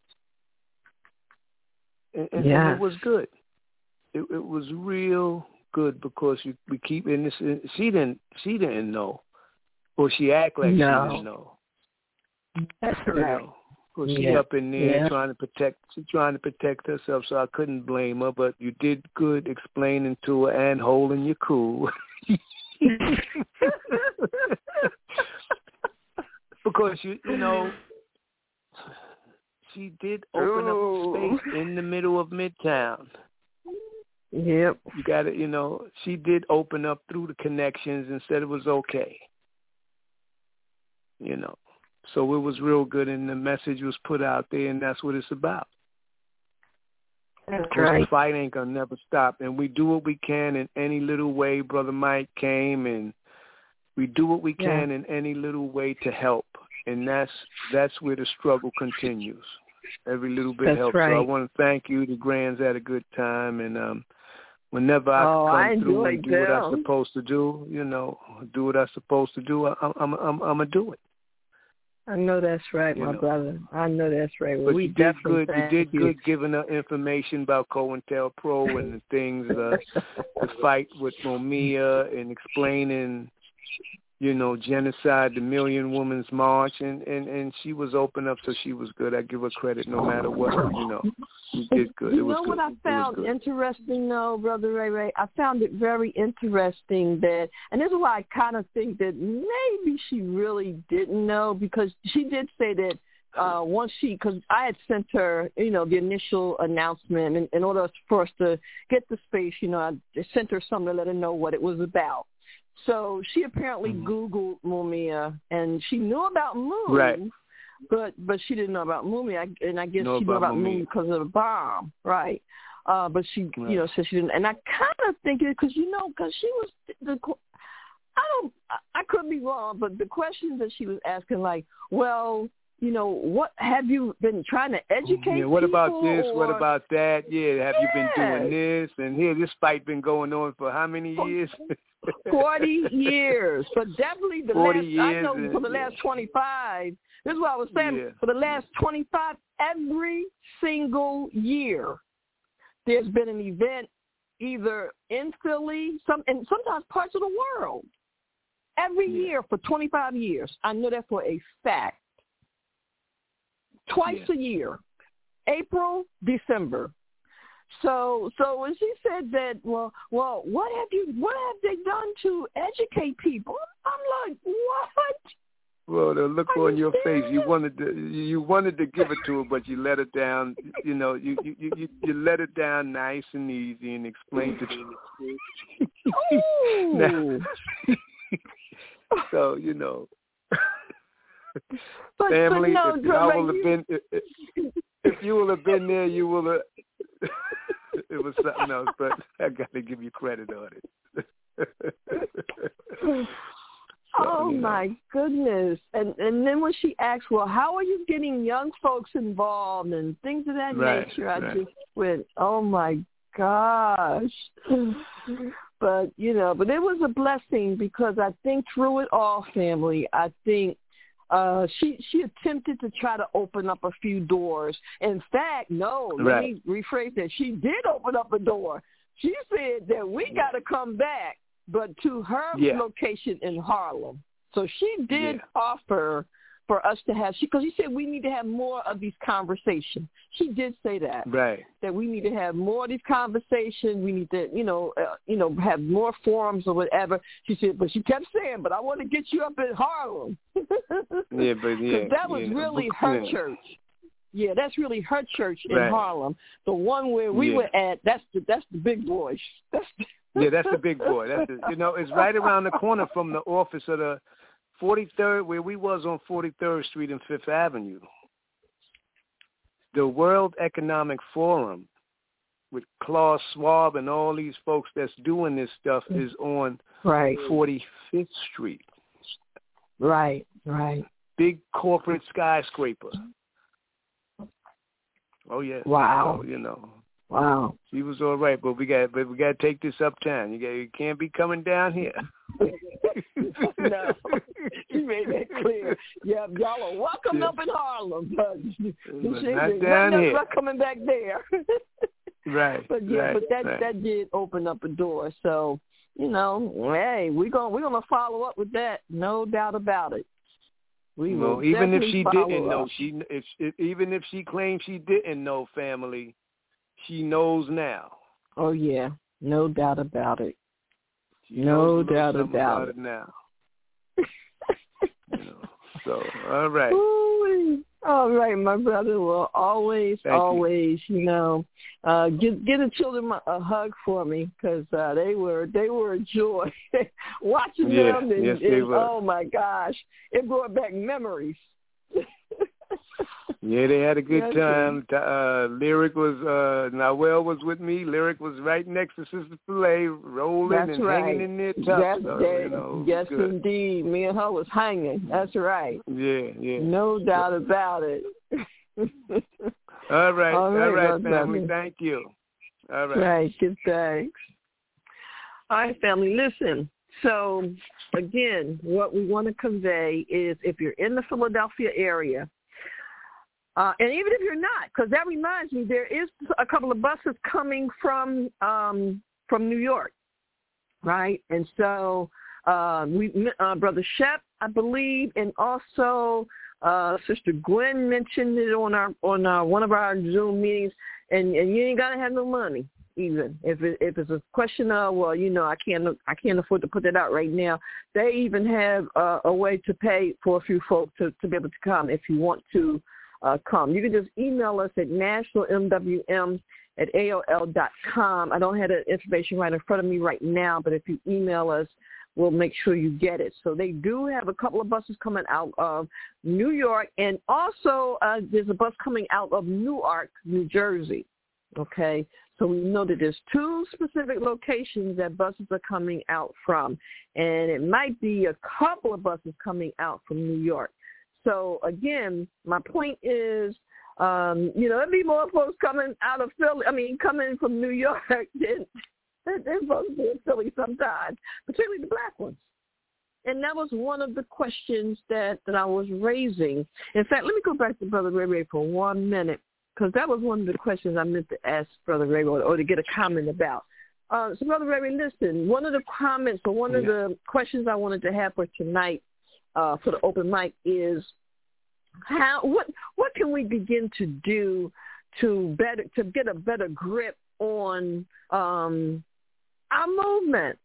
And, and, yes. and it was good. It, it was real good, because you, we keep in this. She didn't. She didn't know. Or she act like no. she didn't know. That's you right. Know, cause she yeah. up in there yeah. trying to protect. She trying to protect herself, so I couldn't blame her. But you did good explaining to her and holding your cool. Because you you know, she did open Ooh. up space in the middle of Midtown. Yep. You got it. You know, she did open up through the connections and said it was okay. You know, so it was real good, and the message was put out there, and that's what it's about. That's right. right. The fight ain't gonna never stop, and we do what we can in any little way. Brother Mike came, and we do what we can yeah. in any little way to help, and that's that's where the struggle continues. Every little bit that's helps. Right. So I want to thank you. The Grands had a good time, and um, whenever I oh, come I through and do them. what I'm supposed to do, you know, do what I'm supposed to do, I, I'm I'm I'm gonna do it. I know that's right, you my know. brother. I know that's right. Well, but we you did definitely good. thank You did you. good giving her information about COINTELPRO and the things, uh, the fight with Mumia, and explaining, you know, genocide, the Million Women's March, and, and, and she was open up, so she was good. I give her credit no matter what, you know. She did good. You it was know good. what I found interesting, though, Brother Ray Ray? I found it very interesting that, and this is why I kind of think that maybe she really didn't know, because she did say that uh, once she, because I had sent her, you know, the initial announcement, in, in order for us to get the space, you know, I sent her something to let her know what it was about. So she apparently mm-hmm. Googled Mumia, and she knew about Moon, right. but but she didn't know about Mumia, and I guess know she knew about Mumia Moon because of the bomb, right? Uh, but she, right. you know, said she didn't, and I kind of think it because you know, because she was the. I don't. I could be wrong, but the questions that she was asking, like, well, you know, what have you been trying to educate? Yeah, what people, about this? or, what about that? Yeah, have yes. you been doing this? And here, this fight been going on for how many years? Forty years, but definitely the Forty last. years I know for the yeah. last twenty-five. This is what I was saying. Yeah. For the last twenty-five, every single year, there's been an event either in Philly, some and sometimes parts of the world. Every yeah. year for twenty-five years. I know that for a fact. Twice yeah. a year, April, December. So, so when she said that, well, well, what have you, what have they done to educate people? I'm like, what? Well, the look Are on you your serious? face, you wanted to, you wanted to give it to her, but you let it down. You know, you you you, you let it down nice and easy and explained it to Ooh. now, so you know, but, family. But no, if I like will have you, been, if, if you will have been there, you will have. It was something else, but I got to give you credit on it. So, oh you know. my goodness! And and then when she asked, well, how are you getting young folks involved and things of that right, nature, I right. just went, oh my gosh! But you know, but it was a blessing because I think through it all, family, I think uh, she she attempted to try to open up a few doors. In fact, no, let right. me rephrase that. She did open up a door. She said that we got to come back, but to her yeah. location in Harlem. So she did yeah. offer for us to have, because she, she said we need to have more of these conversations. She did say that, right. that we need to have more of these conversations. We need to, you know, uh, you know, have more forums or whatever. She said, but she kept saying, but I want to get you up in Harlem. yeah, but yeah, that was yeah, really book, her yeah. church. Yeah, that's really her church in right. Harlem. The one where we yeah. were at, that's the that's the big boys. That's the yeah, that's the big boy. That's the, you know, it's right around the corner from the office of the forty-third, where we was on forty-third Street and Fifth Avenue. The World Economic Forum with Klaus Schwab and all these folks that's doing this stuff is on right. forty-fifth Street. Right, right. Big corporate skyscraper. Oh yeah. Wow. So, you know. Wow. She was all right, but we got but we got to take this uptown. You got you can't be coming down here. No, you made that clear. Yeah, y'all are welcome yeah. up in Harlem, but, but she not ain't down not, here. not coming back there. Right. But yeah, right, but that right. that did open up a door. So you know, hey, we're gonna we're gonna follow up with that, no doubt about it. We well, will even if she follow didn't up. know, she if, if even if she claimed she didn't know, family, she knows now. Oh yeah, no doubt about it. She no knows doubt about, about it now. You know, so all right. Ooh, all right, my brother. Well, always, Thank always, you. you know, uh, get get the children a hug for me because uh, they were they were a joy watching yeah, them. And, yes, and, they were. Oh my gosh, it brought back memories. Yeah, they had a good Yes, time. Uh, Lyric was, uh, Nawel was with me. Lyric was right next to Sister Filet, rolling That's and right. hanging in there tough. Yes, so, they, you know, yes good. indeed. Me and her was hanging. That's right. Yeah, yeah. No doubt about it. all right, all right, all right family. brother. Thank you. All right. Right, good thanks. All right, family, listen. So, again, what we want to convey is if you're in the Philadelphia area, Uh, and even if you're not, because that reminds me, there is a couple of buses coming from um, from New York, right? And so uh, we, uh, Brother Shep, I believe, and also uh, Sister Gwen mentioned it on our on our, one of our Zoom meetings. And, and you ain't gotta have no money, even if it, if it's a question of, well, you know, I can't I can't afford to put that out right now. They even have uh, a way to pay for a few folks to, to be able to come if you want to. Uh, come. You can just email us at national m w m at a o l dot com. I don't have that information right in front of me right now, but if you email us, we'll make sure you get it. So they do have a couple of buses coming out of New York, and also uh, there's a bus coming out of Newark, New Jersey. Okay, so we know that there's two specific locations that buses are coming out from, and it might be a couple of buses coming out from New York. So again, my point is, um, you know, there'd be more folks coming out of Philly, I mean, coming from New York than, than folks in Philly sometimes, particularly the black ones. And that was one of the questions that, that I was raising. In fact, let me go back to Brother Ray Ray for one minute, because that was one of the questions I meant to ask Brother Ray Ray, or, or to get a comment about. Uh, so, Brother Ray Ray, listen, one of the comments or one yeah. of the questions I wanted to have for tonight uh, for the open mic is, how what what can we begin to do to better to get a better grip on um, our movements?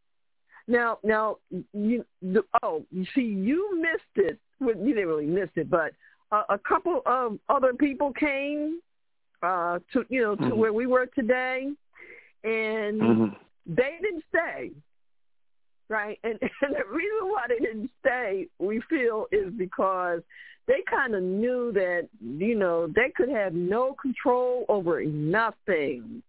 Now, now, you the, oh, you see, you missed it. Well, you didn't really miss it, but uh, a couple of other people came uh, to you know to mm-hmm. where we were today, and mm-hmm. they didn't stay. Right, and, and the reason why they didn't stay, we feel, is because they kind of knew that, you know, they could have no control over nothing.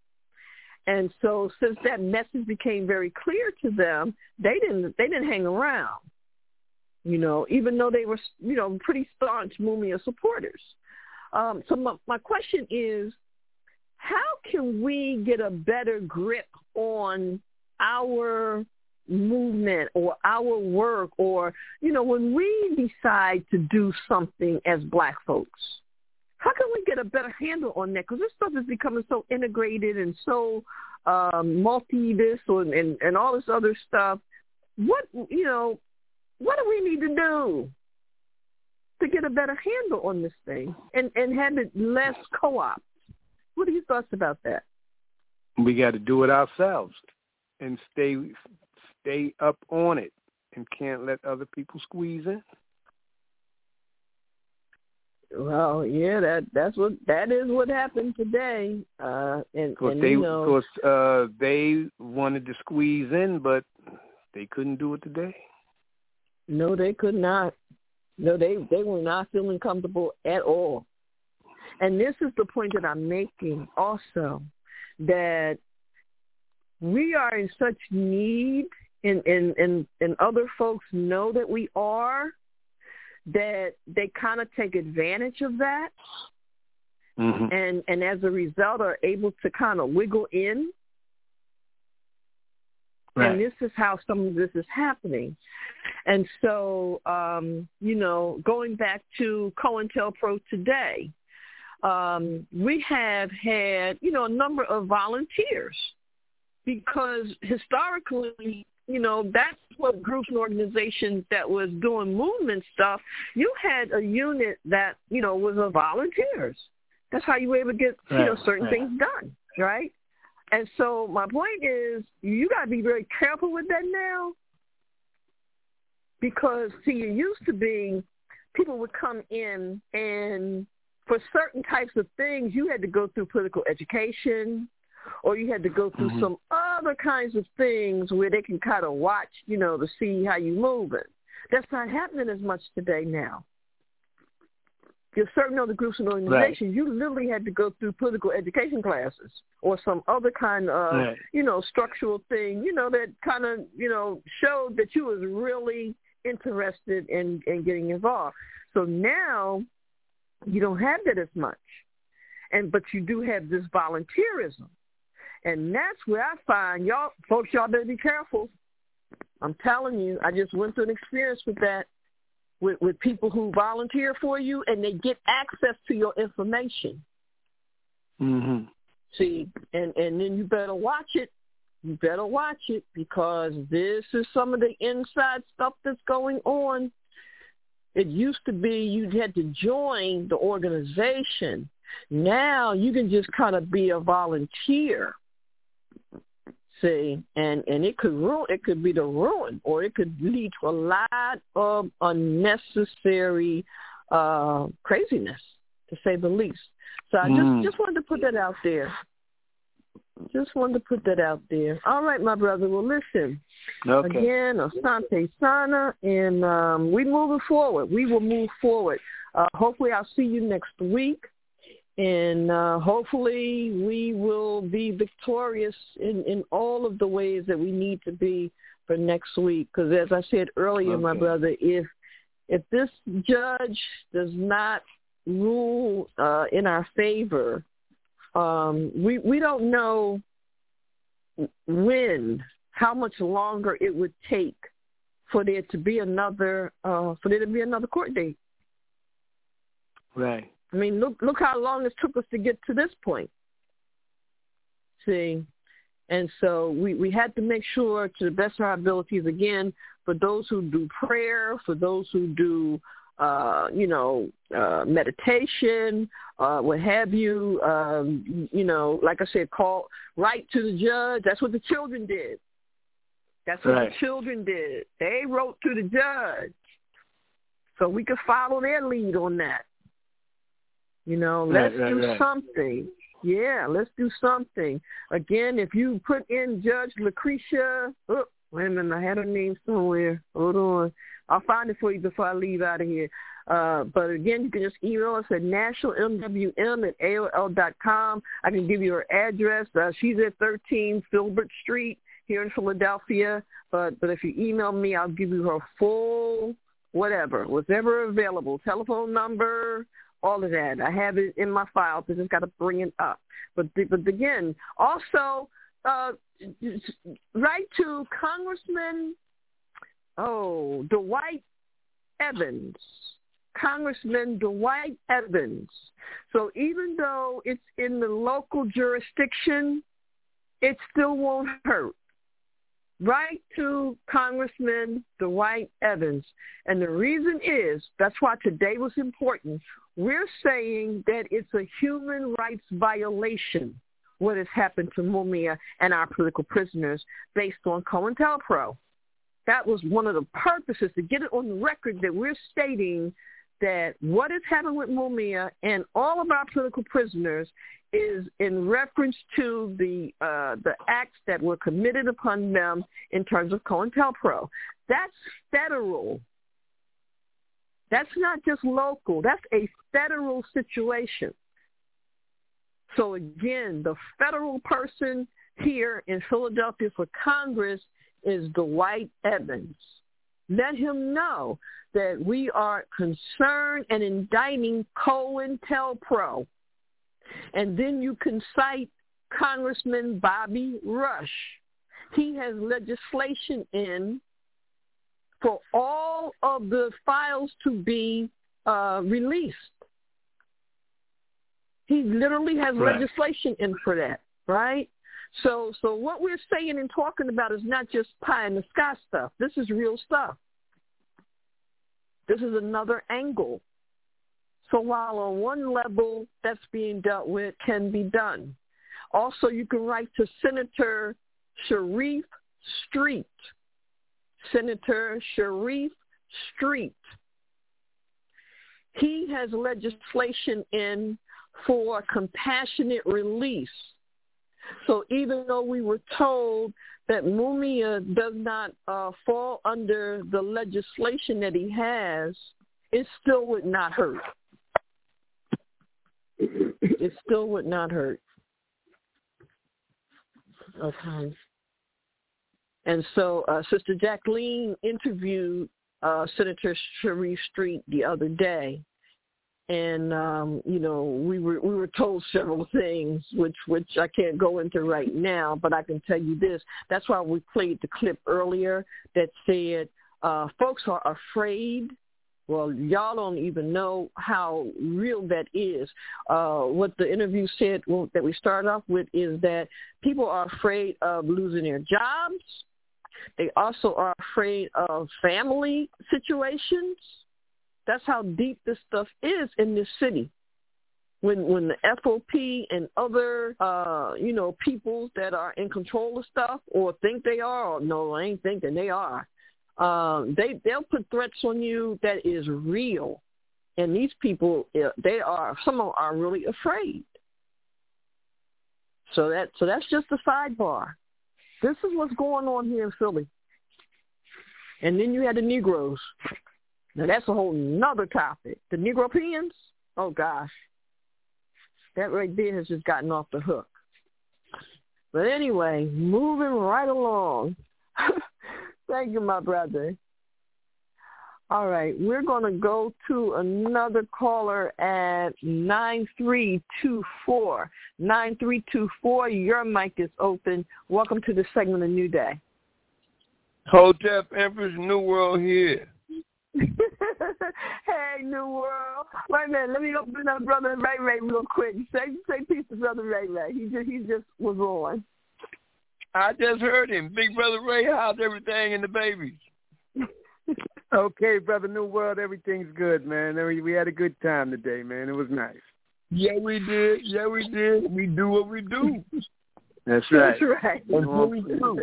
And so since that message became very clear to them, they didn't they didn't hang around, you know, even though they were, you know, pretty staunch Mumia supporters. Um, so my, my question is, how can we get a better grip on our movement or our work, or, you know, when we decide to do something as black folks? How can we get a better handle on that? Because this stuff is becoming so integrated and so um, multi-this or, and, and all this other stuff. What, you know, what do we need to do to get a better handle on this thing and, and have it less co-op? What are your thoughts about that? We got to do it ourselves and stay stay up on it and can't let other people squeeze in. Well, yeah, that that's what that is what happened today. Uh, and, and they, you know, of course, uh, they wanted to squeeze in, but they couldn't do it today. No, they could not. No, they they were not feeling comfortable at all. And this is the point that I'm making also, that we are in such need, and, and, and, and other folks know that we are, that they kind of take advantage of that, mm-hmm. and, and as a result are able to kind of wiggle in. Right. And this is how some of this is happening. And so, um, you know, going back to COINTELPRO today, um, we have had, you know, a number of volunteers, because historically, you know, that's what groups and organizations that was doing movement stuff, you had a unit that, you know, was of volunteers. That's how you were able to get, you know, certain right. things done, right? And so my point is, you got to be very careful with that now, because, see, it used to be people would come in, and for certain types of things, you had to go through political education, or you had to go through mm-hmm. some other kinds of things where they can kind of watch, you know, to see how you moving. That's not happening as much today now. There's certain other groups and organizations, right. you literally had to go through political education classes or some other kind of, right. you know, structural thing, you know, that kind of, you know, showed that you was really interested in, in getting involved. So now you don't have that as much, and but you do have this volunteerism. And that's where I find, y'all, folks, y'all better be careful. I'm telling you, I just went through an experience with that, with, with people who volunteer for you, and they get access to your information. Mm-hmm. See, and, and then you better watch it. You better watch it, because this is some of the inside stuff that's going on. It used to be you had to join the organization. Now you can just kind of be a volunteer. See, and, and it could ruin, it could be the ruin, or it could lead to a lot of unnecessary uh, craziness, to say the least. So I just, mm. just wanted to put that out there. Just wanted to put that out there. All right, my brother. Well, listen. Okay. Again, Asante Sana, and um, we moving forward. We will move forward. Uh, hopefully, I'll see you next week, and uh, hopefully, we will be victorious in, in all of the ways that we need to be for next week. Because as I said earlier, okay. my brother, if if this judge does not rule uh, in our favor, um, we we don't know when, how much longer it would take for there to be another uh, for there to be another court date. Right. I mean, look look how long it took us to get to this point. See, and so we, we had to make sure, to the best of our abilities, again, for those who do prayer, for those who do, uh, you know, uh, meditation, uh, what have you, um, you know, like I said, call, write to the judge. That's what the children did. That's what right. the children did. They wrote to the judge. So we could follow their lead on that. You know, let's right, right, do right. something. Yeah, let's do something. Again, if you put in Judge Lucretia, oh, wait a minute, I had her name somewhere. Hold on. I'll find it for you before I leave out of here. Uh, but again, you can just email us at national m w m at a o l dot com. I can give you her address. Uh, she's at thirteen Filbert Street here in Philadelphia. But but if you email me, I'll give you her full whatever, whatever available, telephone number, all of that. I have it in my files. I just got to bring it up. But but again, also uh, write to Congressman oh Dwight Evans, Congressman Dwight Evans. So even though it's in the local jurisdiction, it still won't hurt. Write to Congressman Dwight Evans. And the reason is, that's why today was important. We're saying that it's a human rights violation what has happened to Mumia and our political prisoners based on COINTELPRO. That was one of the purposes, to get it on the record that we're stating that what has happened with Mumia and all of our political prisoners is in reference to the uh, the acts that were committed upon them in terms of COINTELPRO. That's federal. That's not just local. That's a federal situation. So again, the federal person here in Philadelphia for Congress is Dwight Evans. Let him know that we are concerned and indicting COINTELPRO. And then you can cite Congressman Bobby Rush. He has legislation in for all of the files to be uh, released. He literally has right. legislation in for that, right? So so what we're saying and talking about is not just pie in the sky stuff. This is real stuff. This is another angle. So while on one level that's being dealt with can be done. Also, you can write to Senator Sharif Street. Senator Sharif Street. He has legislation in for compassionate release. So even though we were told that Mumia does not uh, fall under the legislation that he has, it still would not hurt. It still would not hurt. Okay. And so uh, Sister Jacqueline interviewed uh, Senator Sharif Street the other day. And, um, you know, we were we were told several things, which, which I can't go into right now, but I can tell you this. That's why we played the clip earlier that said uh, folks are afraid. Well, y'all don't even know how real that is. Uh, what the interview said, well, that we started off with, is that people are afraid of losing their jobs. They also are afraid of family situations. That's how deep this stuff is in this city. When when the F O P and other, uh, you know, people that are in control of stuff or think they are, or no, I ain't thinking they are, um, they, they'll put threats on you that is real. And these people, they are, some of them are really afraid. So that so that's just a sidebar. This is what's going on here in Philly. And then you had the Negroes. Now that's a whole nother topic. The Negropeans, oh gosh, that right there has just gotten off the hook. But anyway, moving right along. Thank you, my brother. All right, we're going to go to another caller at nine three two four. nine three two four, your mic is open. Welcome to the segment of New Day. Hotep Empress, New World here. Hey, New World. Wait a minute, let me open up Brother Ray Ray real quick. Say, say peace to Brother Ray Ray. He just, he just was on. I just heard him. Big Brother Ray, how's everything and the babies? Okay, Brother New World, everything's good, man. We had a good time today, man. It was nice. Yeah, we did. Yeah, we did. We do what we do. That's right. That's right. That's what we do.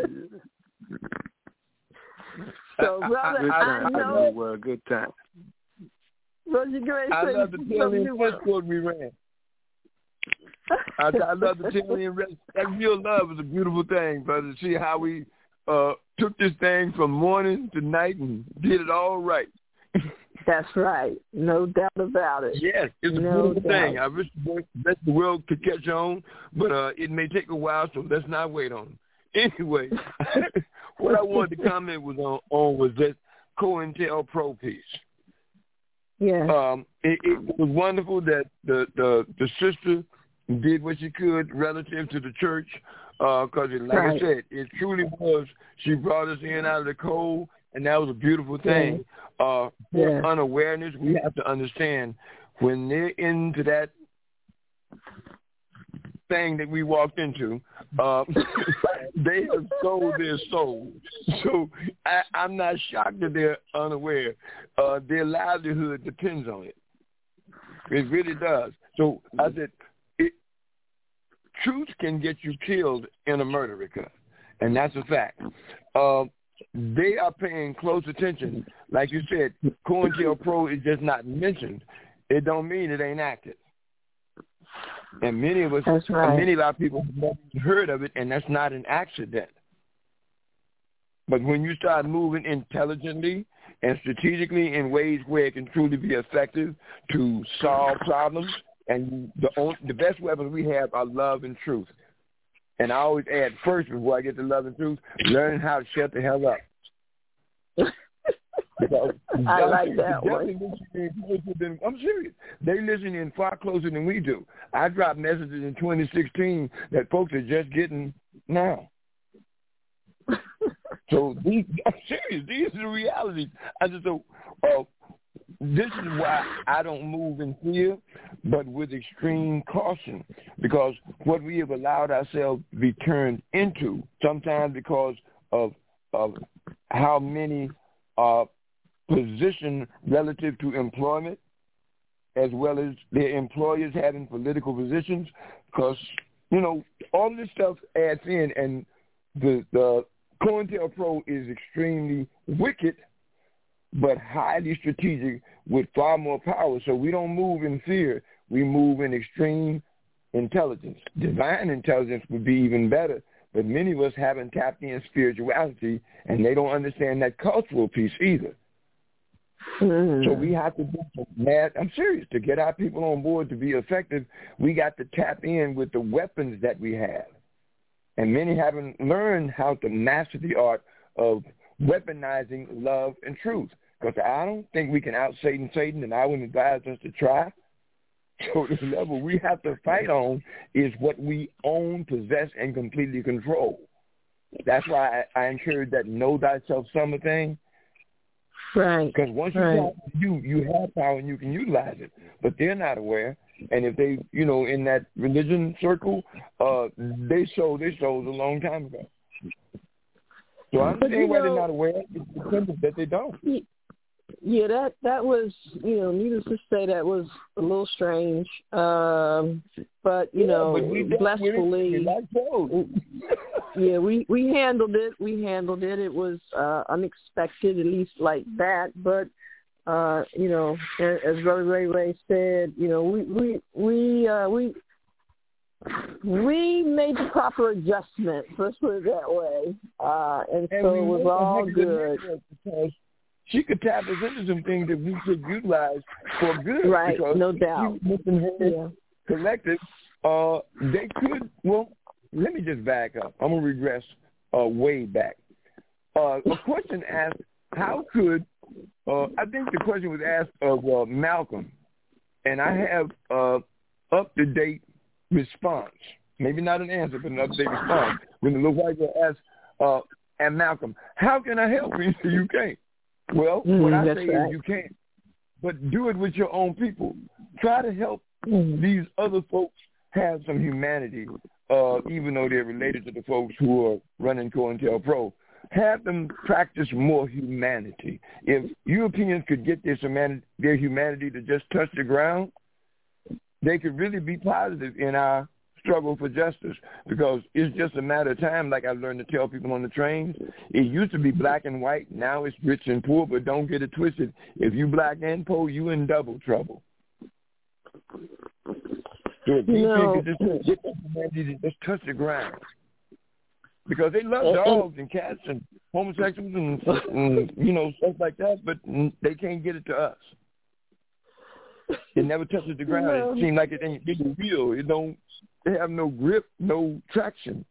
So, brother, good I time, know. New World, good time. What you going to I say? love the Tailian Westport we ran. I, I love the Tailian Westport. That real love is a beautiful thing, brother. See how we uh, took this thing from morning to night and did it all right. That's right. No doubt about it. Yes, it's a no beautiful doubt. thing. I wish the rest of the world could catch on, but uh, it may take a while, so let's not wait on it. Anyway, what I wanted to comment was on, on was that COINTELPRO piece. Yeah. Um, it, it was wonderful that the, the, the sister did what she could relative to the church, because, uh, like right. I said, it truly was. She brought us in out of the cold, and that was a beautiful thing. Yeah. Uh, yeah. Unawareness, we have to understand when they're into that thing that we walked into, uh, they have sold their souls. So I, I'm not shocked that they're unaware. Uh, their livelihood depends on it. It really does. So I said, it, truth can get you killed in America, and that's a fact. Uh, they are paying close attention. Like you said, COINTELPRO is just not mentioned. It don't mean it ain't active. And many of us, that's right. many of our people have never heard of it, and that's not an accident. But when you start moving intelligently and strategically in ways where it can truly be effective to solve problems, and the only, the best weapons we have are love and truth. And I always add first, before I get to love and truth, learn how to shut the hell up. Because I like that one. Than, I'm serious. They listen in far closer than we do. I dropped messages in twenty sixteen that folks are just getting now. So these, I'm serious. These are the realities. I just so uh, this is why I don't move in fear, but with extreme caution, because what we have allowed ourselves to be turned into, sometimes because of of how many are positioned relative to employment, as well as their employers having political positions, because, you know, all this stuff adds in, and the the COINTELPRO is extremely wicked, but highly strategic with far more power. So we don't move in fear. We move in extreme intelligence. Divine intelligence would be even better, but many of us haven't tapped in spirituality, and they don't understand that cultural piece either. Mm. So we have to do some mad, I'm serious, to get our people on board to be effective, we got to tap in with the weapons that we have. And many haven't learned how to master the art of weaponizing love and truth. Because I don't think we can out Satan Satan, and I wouldn't advise us to try. So the level we have to fight on is what we own, possess, and completely control. That's why I, I encourage that know thyself summer thing. Right. Because once you right. have you, you have power and you can utilize it. But they're not aware. And if they, you know, in that religion circle, uh, they sold their souls a long time ago. So I understand why they're not aware. It's simple that they don't. Yeah, that that was, you know, needless to say, that was a little strange. Um, but, you yeah, know, but we blissfully, yeah, we, we handled it. We handled it. It was uh, unexpected, at least like that. But, uh, you know, as Brother Ray Ray said, you know, we, we, we, uh, we we made the proper adjustments. Let's put it that way. Uh, and, and so it was all good. Because she could tap us into some things that we could utilize for good. Right, because no doubt. Yeah. Collective, uh, they could, well, let me just back up. I'm going to regress uh, way back. Uh, a question asked, how could, uh, I think the question was asked of uh, Malcolm, and I have uh, up-to-date response. Maybe not an answer, but an up-to-date response. When the little white girl asked, uh, and Malcolm, how can I help you? You can't. Well, mm, what I say right. is you can't. But do it with your own people. Try to help mm. these other folks have some humanity, uh, even though they're related to the folks who are running COINTELPRO. Have them practice more humanity. If Europeans could get their humanity, their humanity to just touch the ground, they could really be positive in our struggle for justice, because it's just a matter of time, like I learned to tell people on the trains. It used to be black and white. Now it's rich and poor, but don't get it twisted. If you black and poor, you in double trouble. So if these no. people just get that humanity to just touch the ground. Because they love dogs and cats and homosexuals and, and you know, stuff like that, but they can't get it to us. It never touches the ground. No. It seems like it ain't being real. It don't. They have no grip, no traction.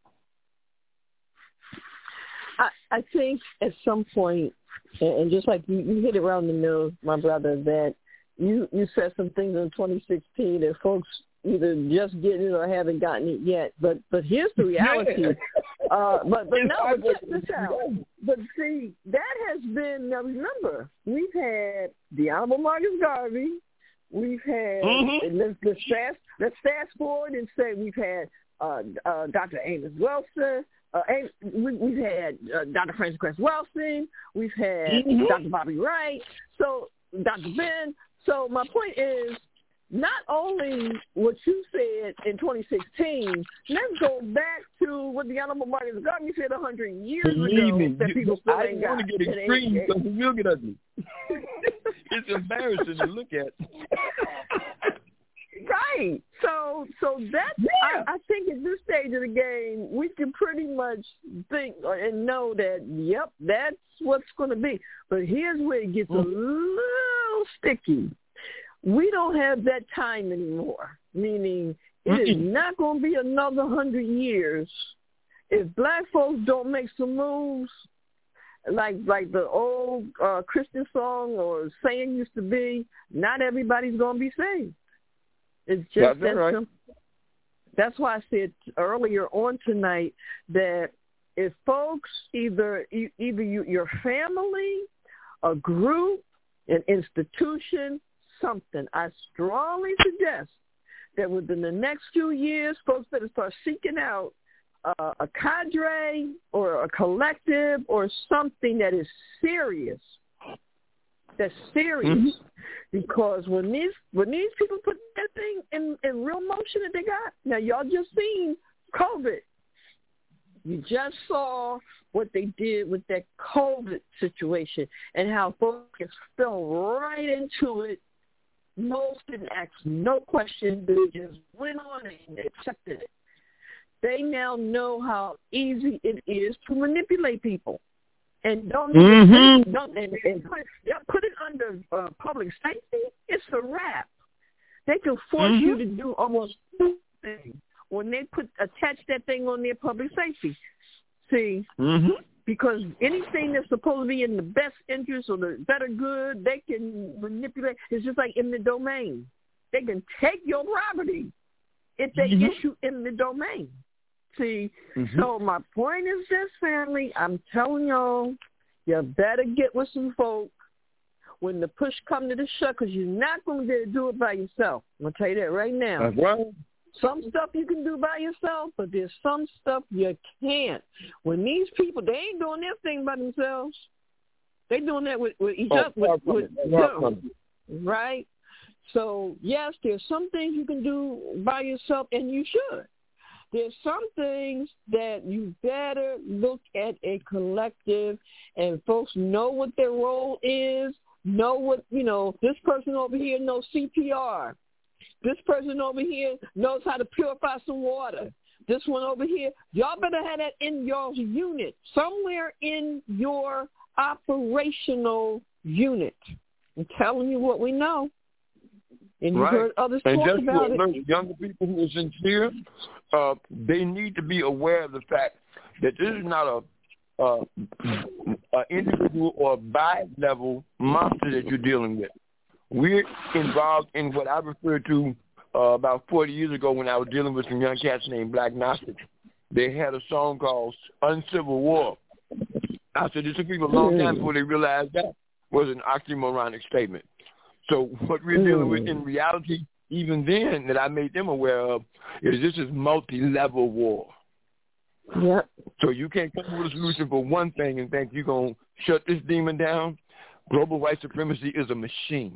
I, I think at some point, and just like you, you hit it around the middle, my brother, that you, you said some things in twenty sixteen that folks either just get it or haven't gotten it yet. But but here's the reality. Yeah. Uh, but but no, but check this out. But see, that has been, now remember, we've had the Honorable Marcus Garvey. We've had, mm-hmm. and let's, let's, fast, let's fast forward and say we've had uh, uh, Doctor Amos Wilson. Uh, we, we've had uh, Doctor Francis Cress Welsing. We've had mm-hmm. Doctor Bobby Wright. So Doctor Ben. So my point is, not only what you said in twenty sixteen, let's go back to what the Honorable Marcus Garvey said one hundred years Believe ago me, that you, people still I ain't got. I want to get extreme because it will get ugly. It's embarrassing to look at. Right. So so that's, yeah. I, I think at this stage of the game, we can pretty much think and know that, yep, that's what's going to be. But here's where it gets mm. a little sticky. We don't have that time anymore, meaning it mm-hmm. is not going to be another hundred years if black folks don't make some moves, like like the old uh, Christian song or saying used to be, not everybody's going to be saved. It's just that right. simple. That's why I said earlier on tonight that if folks, either either you, your family, a group, an institution, something, I strongly suggest that within the next few years, folks better start seeking out uh, a cadre or a collective or something that is serious. That's serious. Mm-hmm. Because when these when these people put that thing in, in real motion that they got, now y'all just seen COVID. You just saw what they did with that COVID situation and how folks fell right into it. Most didn't ask no question. They just went on and accepted it. They now know how easy it is to manipulate people. And don't, mm-hmm. don't and, and put, put it under uh, public safety. It's a wrap. They can force mm-hmm. you to do almost anything when they put attach that thing on their public safety. See, mm-hmm. because anything that's supposed to be in the best interest or the better good, they can manipulate. It's just like eminent domain. They can take your property if they mm-hmm. issue eminent domain. See, mm-hmm. so my point is this, family. I'm telling y'all, you better get with some folk when the push come to the shove, because you're not going to be able to do it by yourself. I'm going to tell you that right now. That's right. Some stuff you can do by yourself, but there's some stuff you can't. When these people, they ain't doing their thing by themselves. They doing that with, with each oh, other. With, with them, right? So, yes, there's some things you can do by yourself, and you should. There's some things that you better look at a collective, and folks know what their role is, know what, you know, this person over here knows C P R. This person over here knows how to purify some water. This one over here, y'all better have that in your unit, somewhere in your operational unit. I'm telling you what we know. And you right. heard others and talk just about to it. alert younger people who are sincere, uh, they need to be aware of the fact that this is not a uh, an individual or bi-level monster that you're dealing with. We're involved in what I referred to uh, about forty years ago when I was dealing with some young cats named Black Gnostics. They had a song called Uncivil War. I said this took people a long time before they realized that was an oxymoronic statement. So what we're dealing with in reality, even then, that I made them aware of, is this is multi-level war. Yep. So you can't come up with a solution for one thing and think you're going to shut this demon down. Global white supremacy is a machine.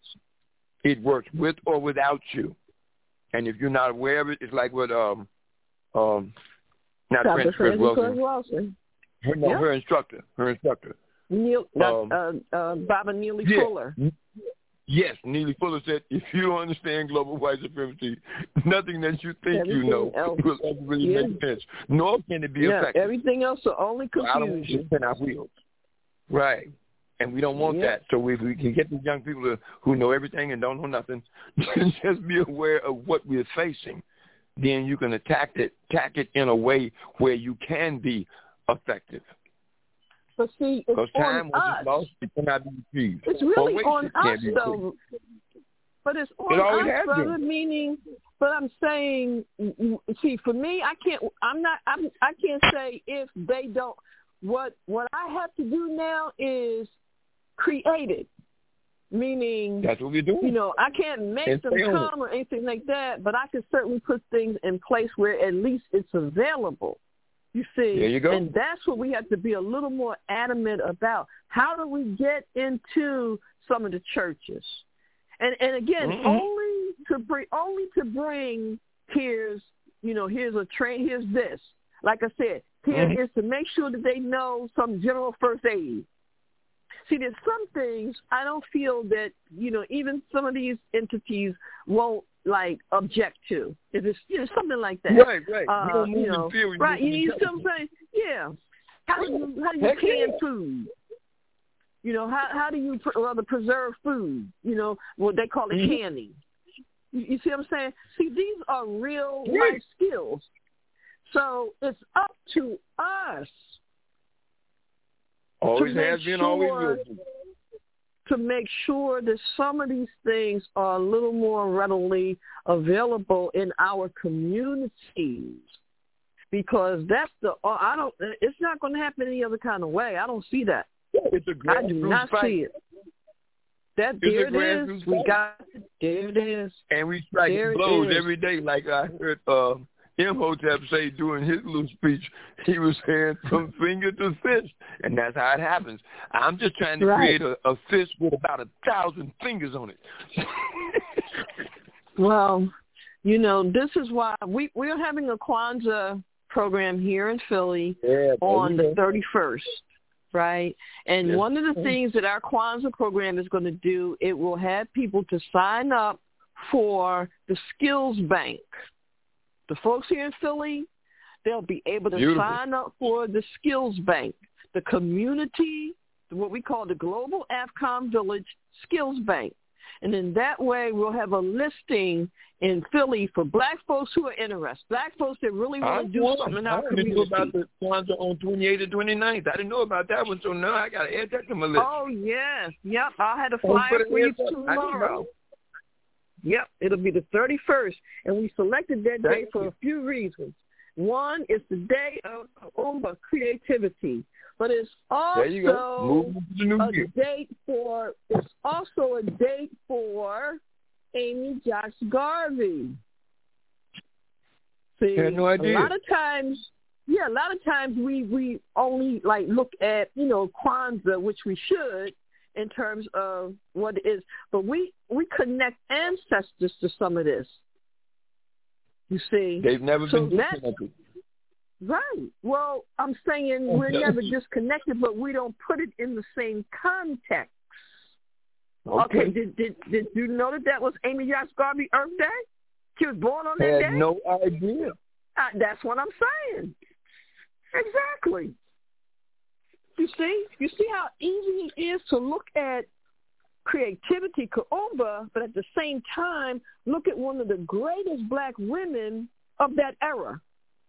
It works with or without you. And if you're not aware of it, it's like what, um, um, not French Chris Wilson. Wilson. Her, no, yep. her instructor, her instructor. Neil, um, uh, uh, Baba Neely yeah. Fuller. Yes, Neely Fuller said, if you don't understand global white supremacy, nothing that you think everything you know else. will ever really yeah. make sense. Nor can it be yeah, effective. Everything else will only confuse I don't you. spin our wheels. Right. And we don't want yeah. that. So if we can get these young people to, who know everything and don't know nothing, just be aware of what we're facing, then you can attack it, attack it in a way where you can be effective. But see, it's because time on was us. lost, it cannot be retrieved. It's really wasted, on us, though. Retrieved. But it's on it always us, has brother. been. Meaning, but I'm saying, see, for me, I can't. I'm not. I'm, I can't say if they don't. What What I have to do now is create it. Meaning, that's what we're doing. You know, I can't make and them come or anything like that, but I can certainly put things in place where at least it's available. You see, there you go. And that's what we have to be a little more adamant about. How do we get into some of the churches? And and again, mm-hmm. only to bring only to bring here's you know here's a train here's this. Like I said, here mm-hmm. is to make sure that they know some general first aid. See, there's some things I don't feel that you know even some of these entities won't like object to. If it's you know something like that, right, right, uh, you don't move you know, in fear, right? You, you see what I'm saying? Yeah. How do you how do you Heck can yeah. food? You know, how how do you pre- rather preserve food? You know, what they call it mm-hmm. canning. You, you see what I'm saying? See, these are real yeah. life skills. So it's up to us. Always to has been, sure, always will be. To make sure that some of these things are a little more readily available in our communities. Because that's the, I don't, it's not going to happen any other kind of way. I don't see that. It's a I do not fight. see it. That it's there it is. We fight. got it. There it is. And we strike there blows every day. Like I heard uh, Imhotep say during his little speech, he was saying from finger to fist, and that's how it happens. I'm just trying to right. create a, a fist with about a thousand fingers on it. Well, you know, this is why we we're having a Kwanzaa program here in Philly yeah, on the thirty-first. Right? And yes. one of the things that our Kwanzaa program is going to do, it will have people to sign up for the Skills Bank. The folks here in Philly, they'll be able to Beautiful. sign up for the Skills Bank, the community, what we call the Global AFCOM Village Skills Bank. And in that way, we'll have a listing in Philly for black folks who are interested, black folks that really want to do want, something in I our community. I didn't know about the Kwanzaa on twenty-eighth and twenty-ninth. I didn't know about that one, so now I got to add that to my list. Oh, yes. Yep, I'll have a flyer for you tomorrow. Yep, it'll be the thirty-first, and we selected that day for a few reasons. One, it's the day of Umba creativity, but it's also a year. date for. It's also a date for Amy Josh Garvey. See, I had no idea. a lot of times, yeah, a lot of times we we only like look at you know Kwanzaa, which we should. In terms of what it is, but we, we connect ancestors to some of this. You see, they've never so been disconnected. Right. Well, I'm saying we're never disconnected, but we don't put it in the same context. Okay, okay did, did did you know that that was Amy Johnson Garvey Earth Day? She was born on that I day? had no idea. Uh, that's what I'm saying. Exactly. You see? You see how easy it is to look at creativity, Kaumba, but at the same time, look at one of the greatest black women of that era.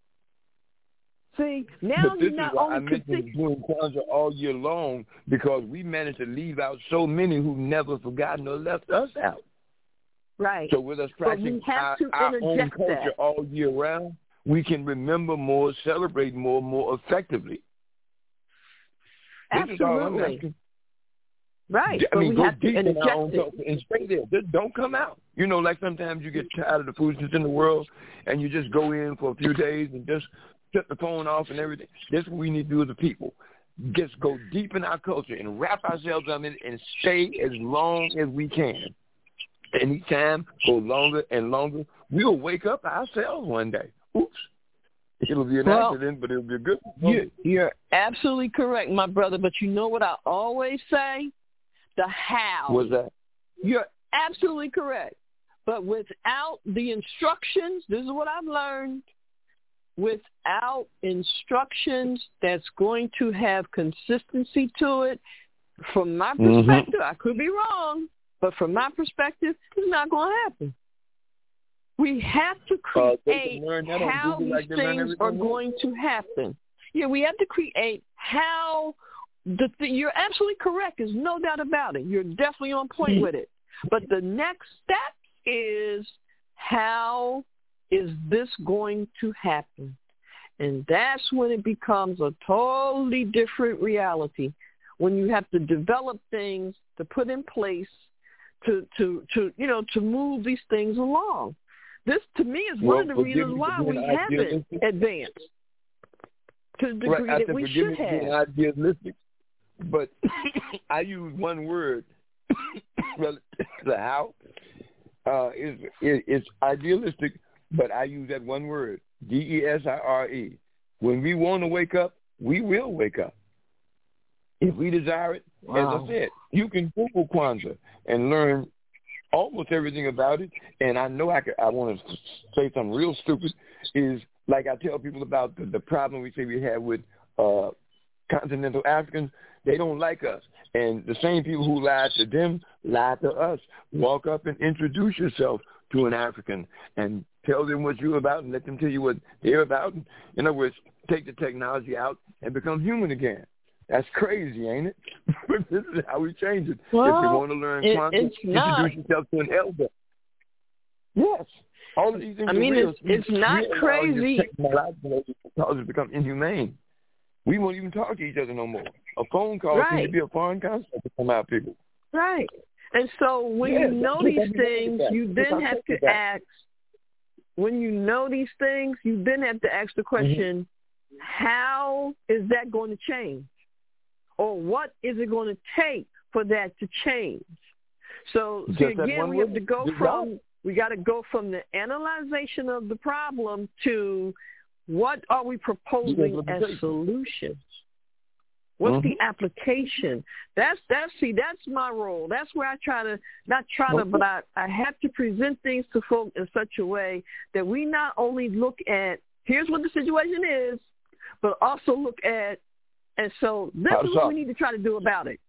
See, now but you this not is why only I mentioned doing Kwanzaa all year long, because we managed to leave out so many who never forgotten or left us out. Right. So with us practicing our, our own culture that. all year round, we can remember more, celebrate more, more effectively. Absolutely. This is all I'm asking. Right. I mean, we go have deep to in our own it. culture and stay there. Just don't come out. You know, like sometimes you get tired of the foolishness in the world and you just go in for a few days and just shut the phone off and everything. That's what we need to do as a people. Just go deep in our culture and wrap ourselves up in it and stay as long as we can. Anytime, go longer and longer. We'll wake up ourselves one day. Oops. It'll be an well, accident, but it'll be a good one. You, you're absolutely correct, my brother, but you know what I always say? The how. What's that? You're absolutely correct. But without the instructions, this is what I've learned, without instructions that's going to have consistency to it, from my perspective, mm-hmm. I could be wrong, but from my perspective, it's not going to happen. We have to create uh, how these like things are going to happen. Yeah, we have to create how the th- you're absolutely correct. There's no doubt about it. You're definitely on point mm-hmm. with it. But the next step is, how is this going to happen? And that's when it becomes a totally different reality, when you have to develop things to put in place to, to, to you know, to move these things along. This, to me, is one well, of the reasons why we haven't advanced to the degree right, that we should have. Idealistic, but I use one word relative to how. Uh, it's, it, it's idealistic, but I use that one word, D E S I R E. When we want to wake up, we will wake up. If we desire it, wow. as I said, you can Google Kwanzaa and learn almost everything about it. And I know I could, I want to say something real stupid, is like I tell people about the, the problem we say we have with uh, continental Africans. They don't like us. And the same people who lie to them lie to us. Walk up and introduce yourself to an African and tell them what you're about and let them tell you what they're about. In other words, take the technology out and become human again. That's crazy, ain't it? But this is how we change it. Well, if you want to learn it, Kwanzaa, introduce not. yourself to an elder. Yes. All of these things I mean, are real. it's, it's not crazy. Because it's become inhumane. We won't even talk to each other no more. A phone call right. seems to be a foreign concept to some out people. Right. And so when yes, you know these things, you then have to ask, when you know these things, you then have to ask the question, mm-hmm. how is that going to change? Or what is it going to take for that to change? So, see, again, we have to go from, we got to go from the analyzation of the problem to what are we proposing as solutions? What's mm-hmm. the application? That's, that's, see, that's my role. That's where I try to, not try to, but I, I have to present things to folk in such a way that we not only look at, here's what the situation is, but also look at, and so this How's is what up? we need to try to do about it.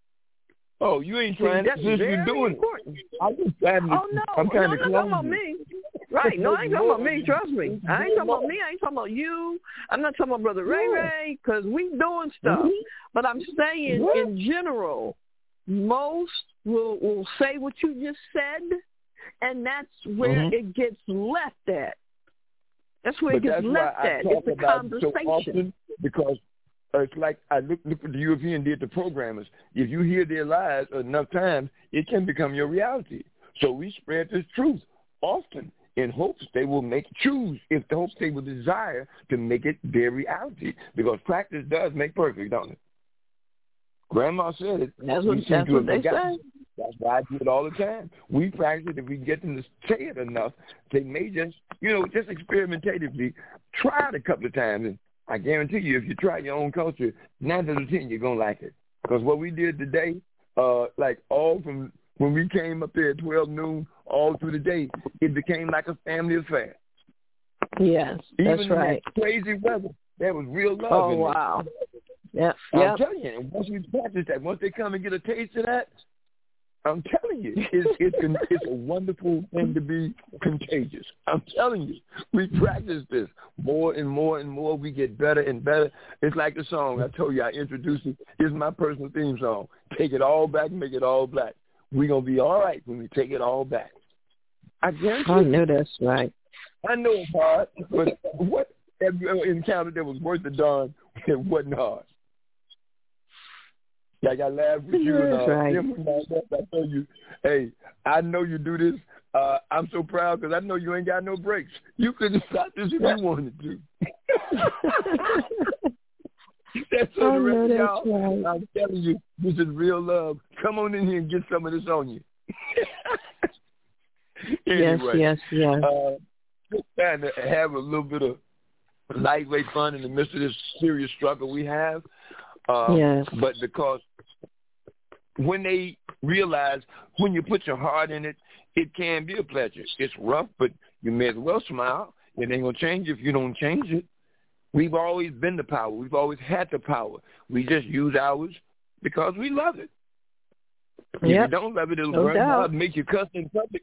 Oh, you ain't trying that's to. You're doing important. it. I'm just trying to, oh, no. I'm trying no, to no, talking about me. Right. No, I ain't talking about me. Trust me. I ain't talking about me. I ain't talking about you. I'm not talking about Brother Ray Ray, because we doing stuff. Mm-hmm. But I'm saying yeah. in general, most will, will say what you just said, and that's where mm-hmm. it gets left at. That's where but it gets left at. It's a conversation. So because uh, it's like I look, look what the European did to programmers. If you hear their lies enough times, it can become your reality. So we spread this truth often in hopes they will make choose, if the hopes they will desire to make it their reality. Because practice does make perfect, don't it? Grandma said it. That's what, that's what they say. That's why I do it all the time. We practice it. If we get them to say it enough, they may just, you know, just experimentatively try it a couple of times. And I guarantee you, if you try your own culture, nine out of ten, you're going to like it. Because what we did today, uh, like all from when we came up there at twelve noon all through the day, it became like a family affair. Yes, that's Even right. in that crazy weather, there was real love Oh, in wow. Yep, I'm yep. telling you, and once we practice that, once they come and get a taste of that, I'm telling you, it's it's, an, it's a wonderful thing to be contagious. I'm telling you, we practice this more and more and more. We get better and better. It's like the song I told you I introduced it. It's my personal theme song. Take it all back, make it all black. We're going to be all right when we take it all back. I guarantee I know that's right. I know it's hard, but what have you ever encountered that was worth the darn and wasn't hard? Like I laughed with you and uh, right. I told you, hey, I know you do this. Uh, I'm so proud because I know you ain't got no breaks. You couldn't stop this if you wanted to. That's so the rest of y'all. Right. I'm telling you, this is real love. Come on in here and get some of this on you. Anyway, yes, yes, yes. Uh, just trying to have a little bit of lightweight fun in the midst of this serious struggle we have. Uh, yes. But because when they realize when you put your heart in it, it can be a pleasure. It's rough, but you may as well smile. It ain't going to change if you don't change it. We've always been the power. We've always had the power. We just use ours because we love it. If yep. you don't love it, it'll no burn doubt. out and make you cuss in public.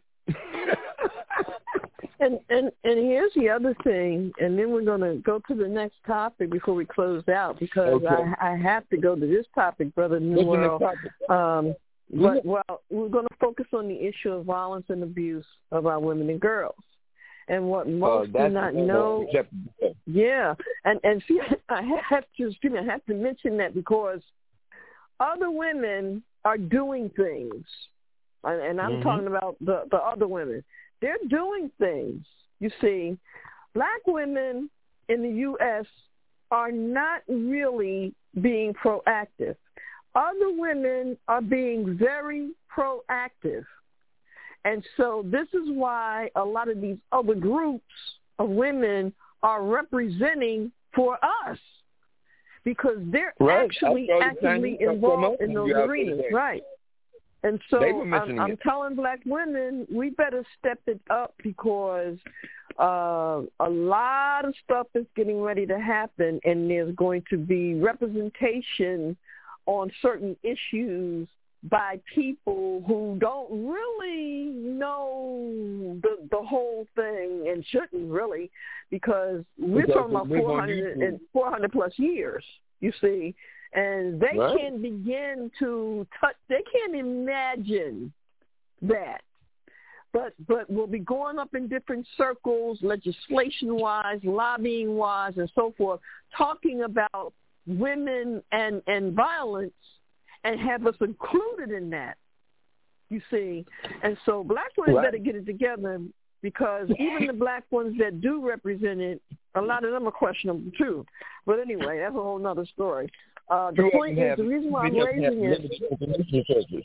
And, and and here's the other thing, and then we're going to go to the next topic before we close out because okay. I, I have to go to this topic, Brother New World. Um, but, well, we're going to focus on the issue of violence and abuse of our women and girls. And what most uh, do not know, yeah, and and see, I have to excuse me, I have to mention that because other women are doing things, and, and I'm mm-hmm. talking about the the other women. They're doing things. You see, black women in the U S are not really being proactive. Other women are being very proactive. And so this is why a lot of these other groups of women are representing for us because they're right. actually actively involved in those arenas. Right. And so I'm, I'm telling black women, we better step it up because uh, a lot of stuff is getting ready to happen, and there's going to be representation on certain issues by people who don't really know the the whole thing and shouldn't really, because we're because talking about four hundred and four hundred plus years, you see. And they right. can't begin to touch, they can't imagine that. But but we'll be going up in different circles, legislation-wise, lobbying-wise, and so forth, talking about women and, and violence and have us included in that, you see. And so black women right. better get it together because even the black ones that do represent it, a lot of them are questionable too. But anyway, that's a whole other story. Uh, the we point is, have, the reason why I'm raising it,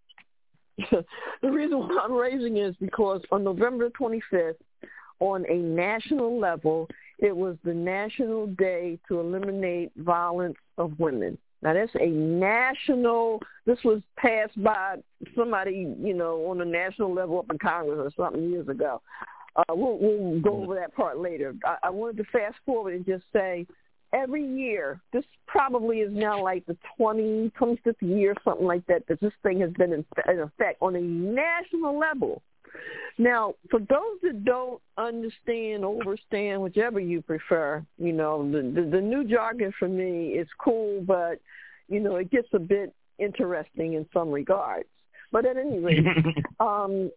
the reason why I'm raising is because on November twenty-fifth, on a national level, it was the National Day to Eliminate Violence of Women. Now, that's a national, this was passed by somebody, you know, on a national level up in Congress or something years ago. Uh, we'll, we'll go over that part later. I, I wanted to fast forward and just say, every year, this probably is now like the twentieth, twenty-fifth year, something like that, that this thing has been in, in effect on a national level. Now, for those that don't understand or understand, whichever you prefer, you know, the, the, the new jargon for me is cool, but, you know, it gets a bit interesting in some regards. But at any rate, um,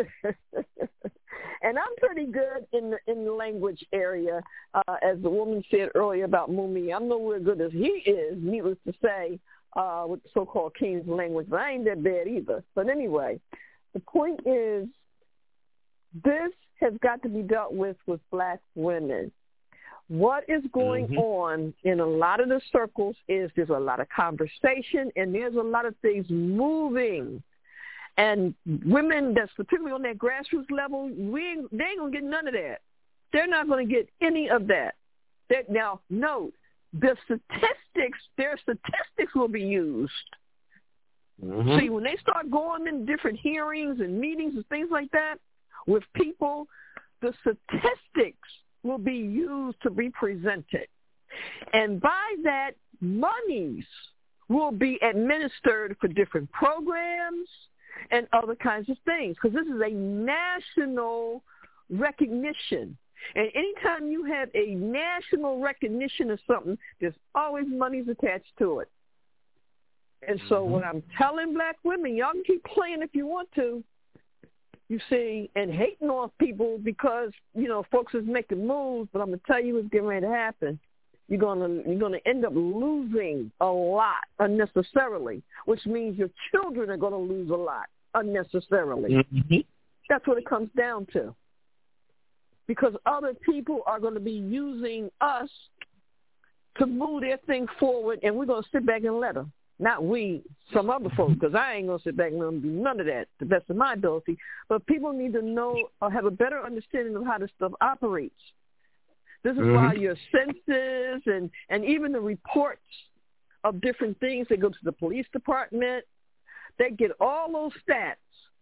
and I'm pretty good in the, in the language area, uh, as the woman said earlier about Mumi. I'm nowhere good as he is, needless to say, uh, with the so-called King's language. But I ain't that bad either. But anyway, the point is, this has got to be dealt with with black women. What is going mm-hmm. on in a lot of the circles is there's a lot of conversation and there's a lot of things moving. And women that's particularly on that grassroots level, we ain't, they ain't going to get none of that. They're not going to get any of that. That now, note, the statistics, their statistics will be used. Mm-hmm. See, when they start going in different hearings and meetings and things like that with people, the statistics will be used to be presented. And by that, monies will be administered for different programs and other kinds of things, because this is a national recognition. And anytime you have a national recognition of something, there's always monies attached to it. And so mm-hmm. what I'm telling black women, y'all can keep playing if you want to, you see, and hating on people because, you know, folks is making moves, but I'm going to tell you what's getting ready to happen. You're gonna you're gonna end up losing a lot unnecessarily, which means your children are gonna lose a lot unnecessarily. Mm-hmm. That's what it comes down to. Because other people are going to be using us to move their thing forward, and we're going to sit back and let them. Not we, some other folks, because I ain't going to sit back and let them do none of that, to the best of my ability. But people need to know or have a better understanding of how this stuff operates. This is mm-hmm. why your census and, and even the reports of different things, they go to the police department, they get all those stats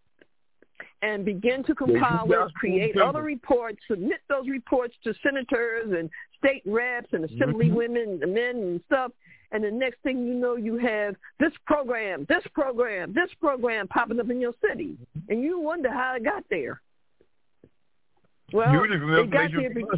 and begin to compile it, create other reports, submit those reports to senators and state reps and assembly mm-hmm. women and men and stuff. And the next thing you know, you have this program, this program, this program popping up in your city. And you wonder how it got there. Well, it got there because...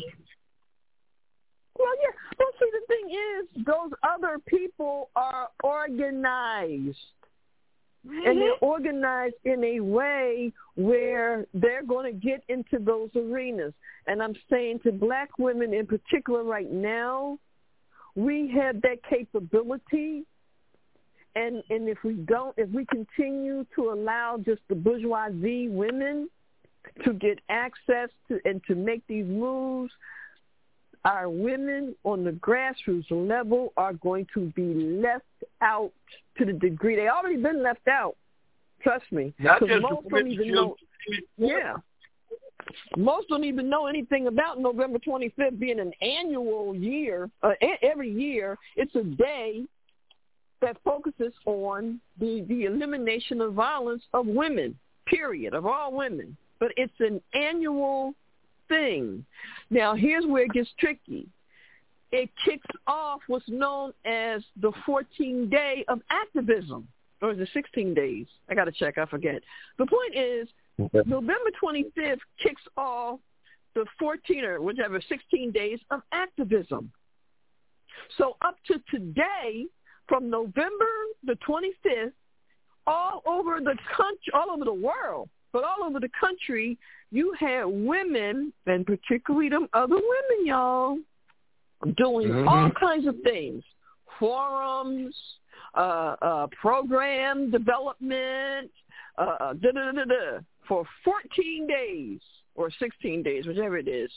Well, yeah. Well, see, the thing is, those other people are organized. Mm-hmm. And they're organized in a way where they're going to get into those arenas. And I'm saying to black women in particular right now, we have that capability. And, and if we don't, if we continue to allow just the bourgeoisie women to get access to and to make these moves, our women on the grassroots level are going to be left out to the degree they already been left out. Trust me. Not just most don't even know. Yeah. Most don't even know anything about November twenty-fifth being an annual year. Uh, every year, it's a day that focuses on the, the elimination of violence of women, period, of all women. But it's an annual thing. Now, here's where it gets tricky. It kicks off what's known as the fourteen day of activism. Or is it sixteen days? I got to check. I forget. The point is, okay. November twenty-fifth kicks off the fourteen or whichever, sixteen days of activism. So up to today, from November the twenty-fifth, all over the country, all over the world, but all over the country, you had women, and particularly them other women, y'all, doing mm-hmm. all kinds of things, forums, uh, uh, program development, uh, da, da, da, da, for fourteen days or sixteen days, whichever it is.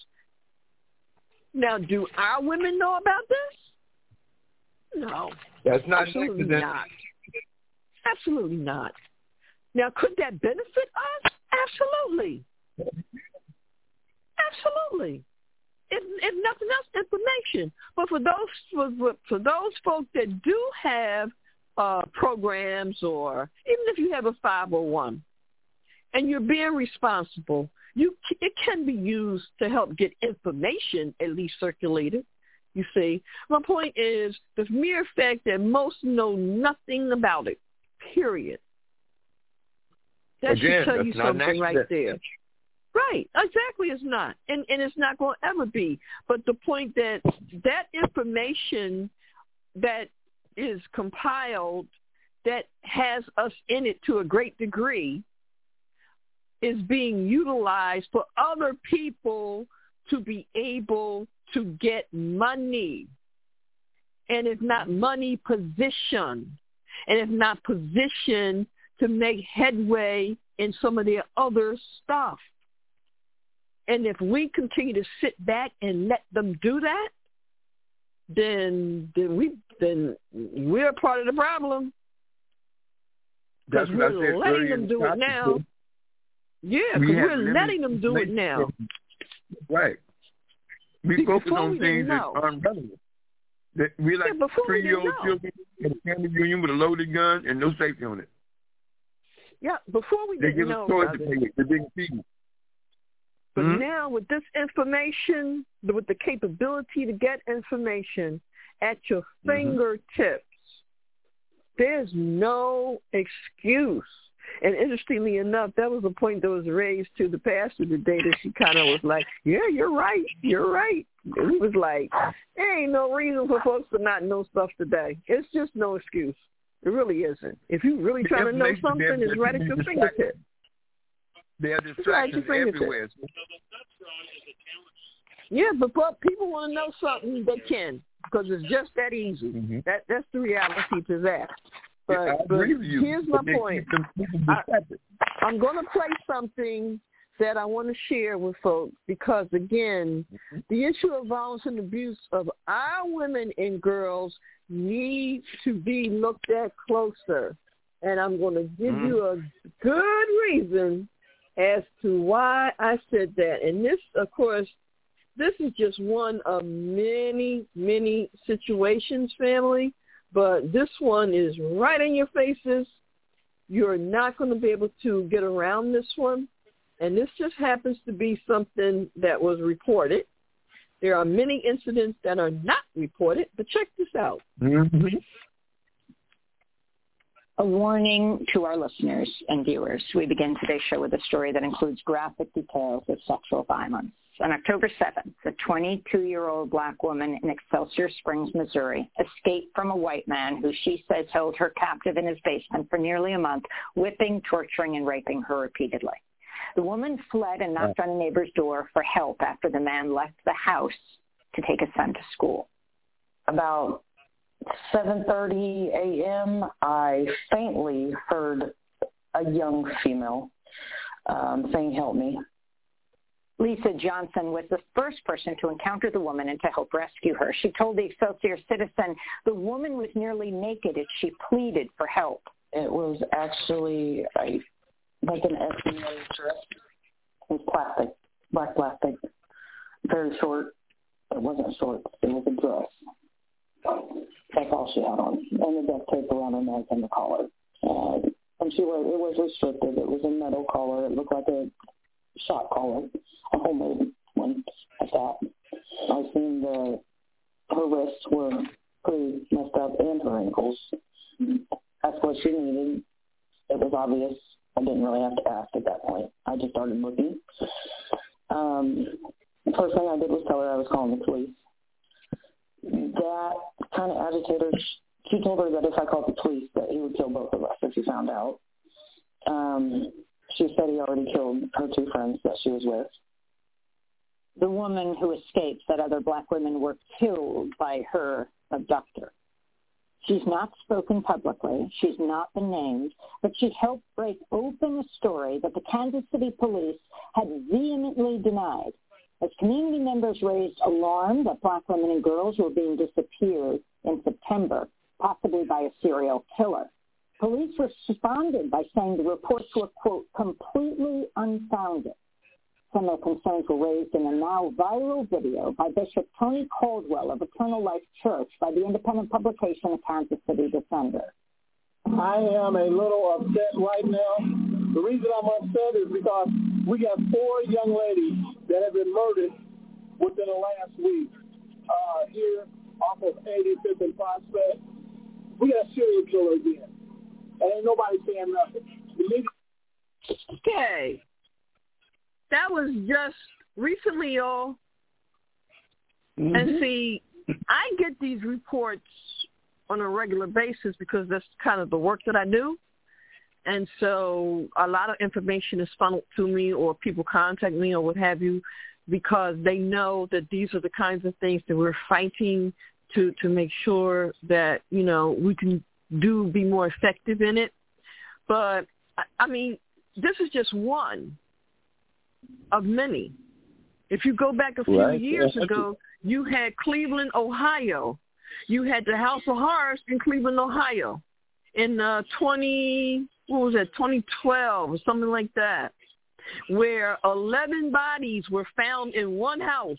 Now, do our women know about this? No. That's not Absolutely not. Absolutely not. Now, could that benefit us? Absolutely. Absolutely. If, if nothing else, information. But for those for, for those folks that do have uh, programs, or even if you have a five oh one and you're being responsible, you it can be used to help get information at least circulated. You see, my point is the mere fact that most know nothing about it. Period. That Again, should tell you something right accident. there. Right, exactly. It's not, and and it's not going to ever be. But the point that that information that is compiled, that has us in it to a great degree, is being utilized for other people to be able to get money, and if not money, position, and if not position, to make headway in some of their other stuff. And if we continue to sit back and let them do that, then then we then we're part of the problem. Because we're letting them do it now. Yeah, because we we're letting them do it now. Right. We See, focus on things that aren't relevant. That we like yeah, three-year-old children in a family union with a loaded gun and no safety on it. Yeah, before we They didn't give know us toys about to it. play with. They didn't feed. But Mm-hmm. now with this information, with the capability to get information at your Mm-hmm. fingertips, there's no excuse. And interestingly enough, that was a point that was raised to the pastor today that she kind of was like, yeah, you're right, you're right. And he was like, there ain't no reason for folks to not know stuff today. It's just no excuse. It really isn't. If you're really The trying to know information something, there- it's right at your fingertips. There are distractions everywhere. Yeah, but, but people want to know something, they can, because it's just that easy. Mm-hmm. That That's the reality to that. But, Yeah, I but agree with you. here's my But they point. keep them- keep them I, distracted. I'm going to play something that I want to share with folks because, again, Mm-hmm. the issue of violence and abuse of our women and girls needs to be looked at closer. And I'm going to give Mm-hmm. you a good reason as to why I said that. And this, of course, this is just one of many, many situations, family, but this one is right in your faces. You're not going to be able to get around this one. And this just happens to be something that was reported. There are many incidents that are not reported, but check this out. Mm-hmm. A warning to our listeners and viewers. We begin today's show with a story that includes graphic details of sexual violence. On October seventh, a twenty-two-year-old black woman in Excelsior Springs, Missouri, escaped from a white man who she says held her captive in his basement for nearly a month, whipping, torturing, and raping her repeatedly. The woman fled and knocked on a neighbor's door for help after the man left the house to take his son to school. About seven thirty a.m., I faintly heard a young female um, saying, "Help me." Lisa Johnson was the first person to encounter the woman and to help rescue her. She told the Excelsior Citizen the woman was nearly naked as she pleaded for help. It was actually a, like an S B A dress. It was plastic, black plastic, very short. It wasn't short. It was a dress. That's all she had on, and the duct tape around her neck and the collar. And, and she was, it was restricted. It was a metal collar. It looked like a shot collar, a homemade one at that. I seen the, her wrists were pretty messed up and her ankles. That's what she needed. It was obvious. I didn't really have to ask at that point. I just started looking. Um, the first thing I did was tell her I was calling the police. That kind of agitated her. She told her that if I called the police, that he would kill both of us if he found out. Um, she said he already killed her two friends that she was with. The woman who escaped said other black women were killed by her abductor. She's not spoken publicly. She's not been named, but she helped break open a story that the Kansas City police had vehemently denied as community members raised alarm that black women and girls were being disappeared in September, possibly by a serial killer. Police responded by saying the reports were, quote, completely unfounded. Similar concerns were raised in a now viral video by Bishop Tony Caldwell of Eternal Life Church by the independent publication of Kansas City Defender. I am a little upset right now. The reason I'm upset is because we got four young ladies that have been murdered within the last week uh, here off of eighty-fifth and Prospect. We got a serial killer again. And ain't nobody saying nothing. Okay. That was just recently, y'all. Mm-hmm. And see, I get these reports on a regular basis because that's kind of the work that I do. And so a lot of information is funneled to me, or people contact me or what have you, because they know that these are the kinds of things that we're fighting to, to make sure that, you know, we can do be more effective in it. But, I mean, this is just one of many. If you go back a few right. years yeah. ago, you had Cleveland, Ohio. You had the House of Horrors in Cleveland, Ohio in uh, twenty, what was that, twenty twelve or something like that, where eleven bodies were found in one house.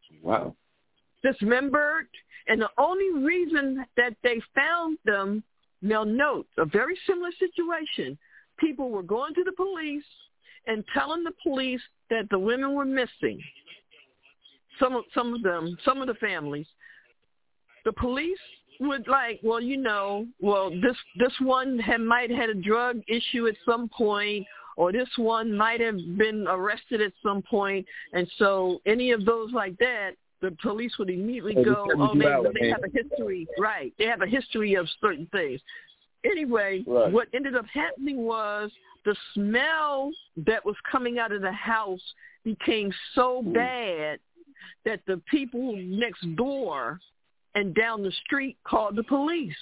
Wow. Dismembered. And the only reason that they found them Now, note, a very similar situation. People were going to the police and telling the police that the women were missing. Some of, some of them, some of the families. The police would like, well, you know, well, this this one had, might have had a drug issue at some point, or this one might have been arrested at some point, and so any of those like that, the police would immediately oh, go, oh, they, out, they have a history, right? They have a history of certain things. Anyway, right. What ended up happening was the smell that was coming out of the house became so mm. bad that the people next door and down the street called the police.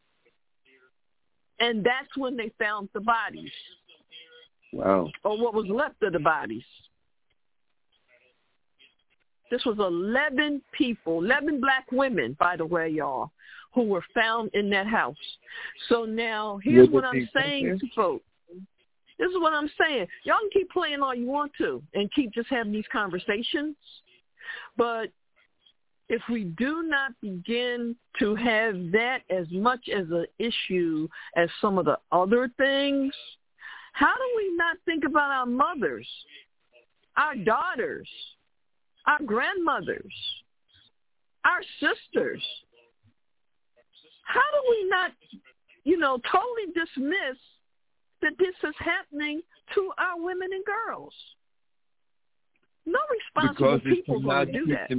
And that's when they found the bodies. Wow. Or what was left of the bodies. This was eleven people, eleven black women, by the way, y'all, who were found in that house. So now here's what I'm saying to folks. This is what I'm saying. Y'all can keep playing all you want to and keep just having these conversations. But if we do not begin to have that as much as an issue as some of the other things, how do we not think about our mothers, our daughters, our grandmothers, our sisters? How do we not, you know, totally dismiss that this is happening to our women and girls? No responsible people are going to do that.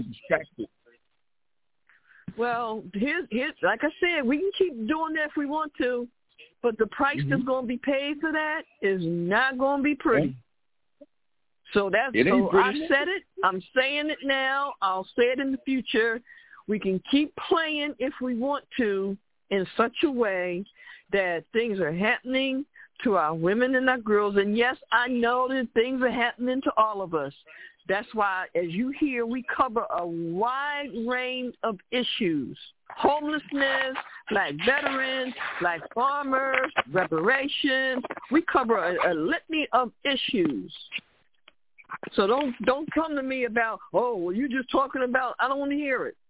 Well, here's, here's, like I said, we can keep doing that if we want to, but the price mm-hmm. that's going to be paid for that is not going to be pretty. So that's so I said it. I'm saying it now. I'll say it in the future. We can keep playing if we want to in such a way that things are happening to our women and our girls. And yes, I know that things are happening to all of us. That's why, as you hear, we cover a wide range of issues. Homelessness, black veterans, black farmers, reparations. We cover a, a litany of issues. So don't don't come to me about, oh, well, you're just talking about, I don't want to hear it.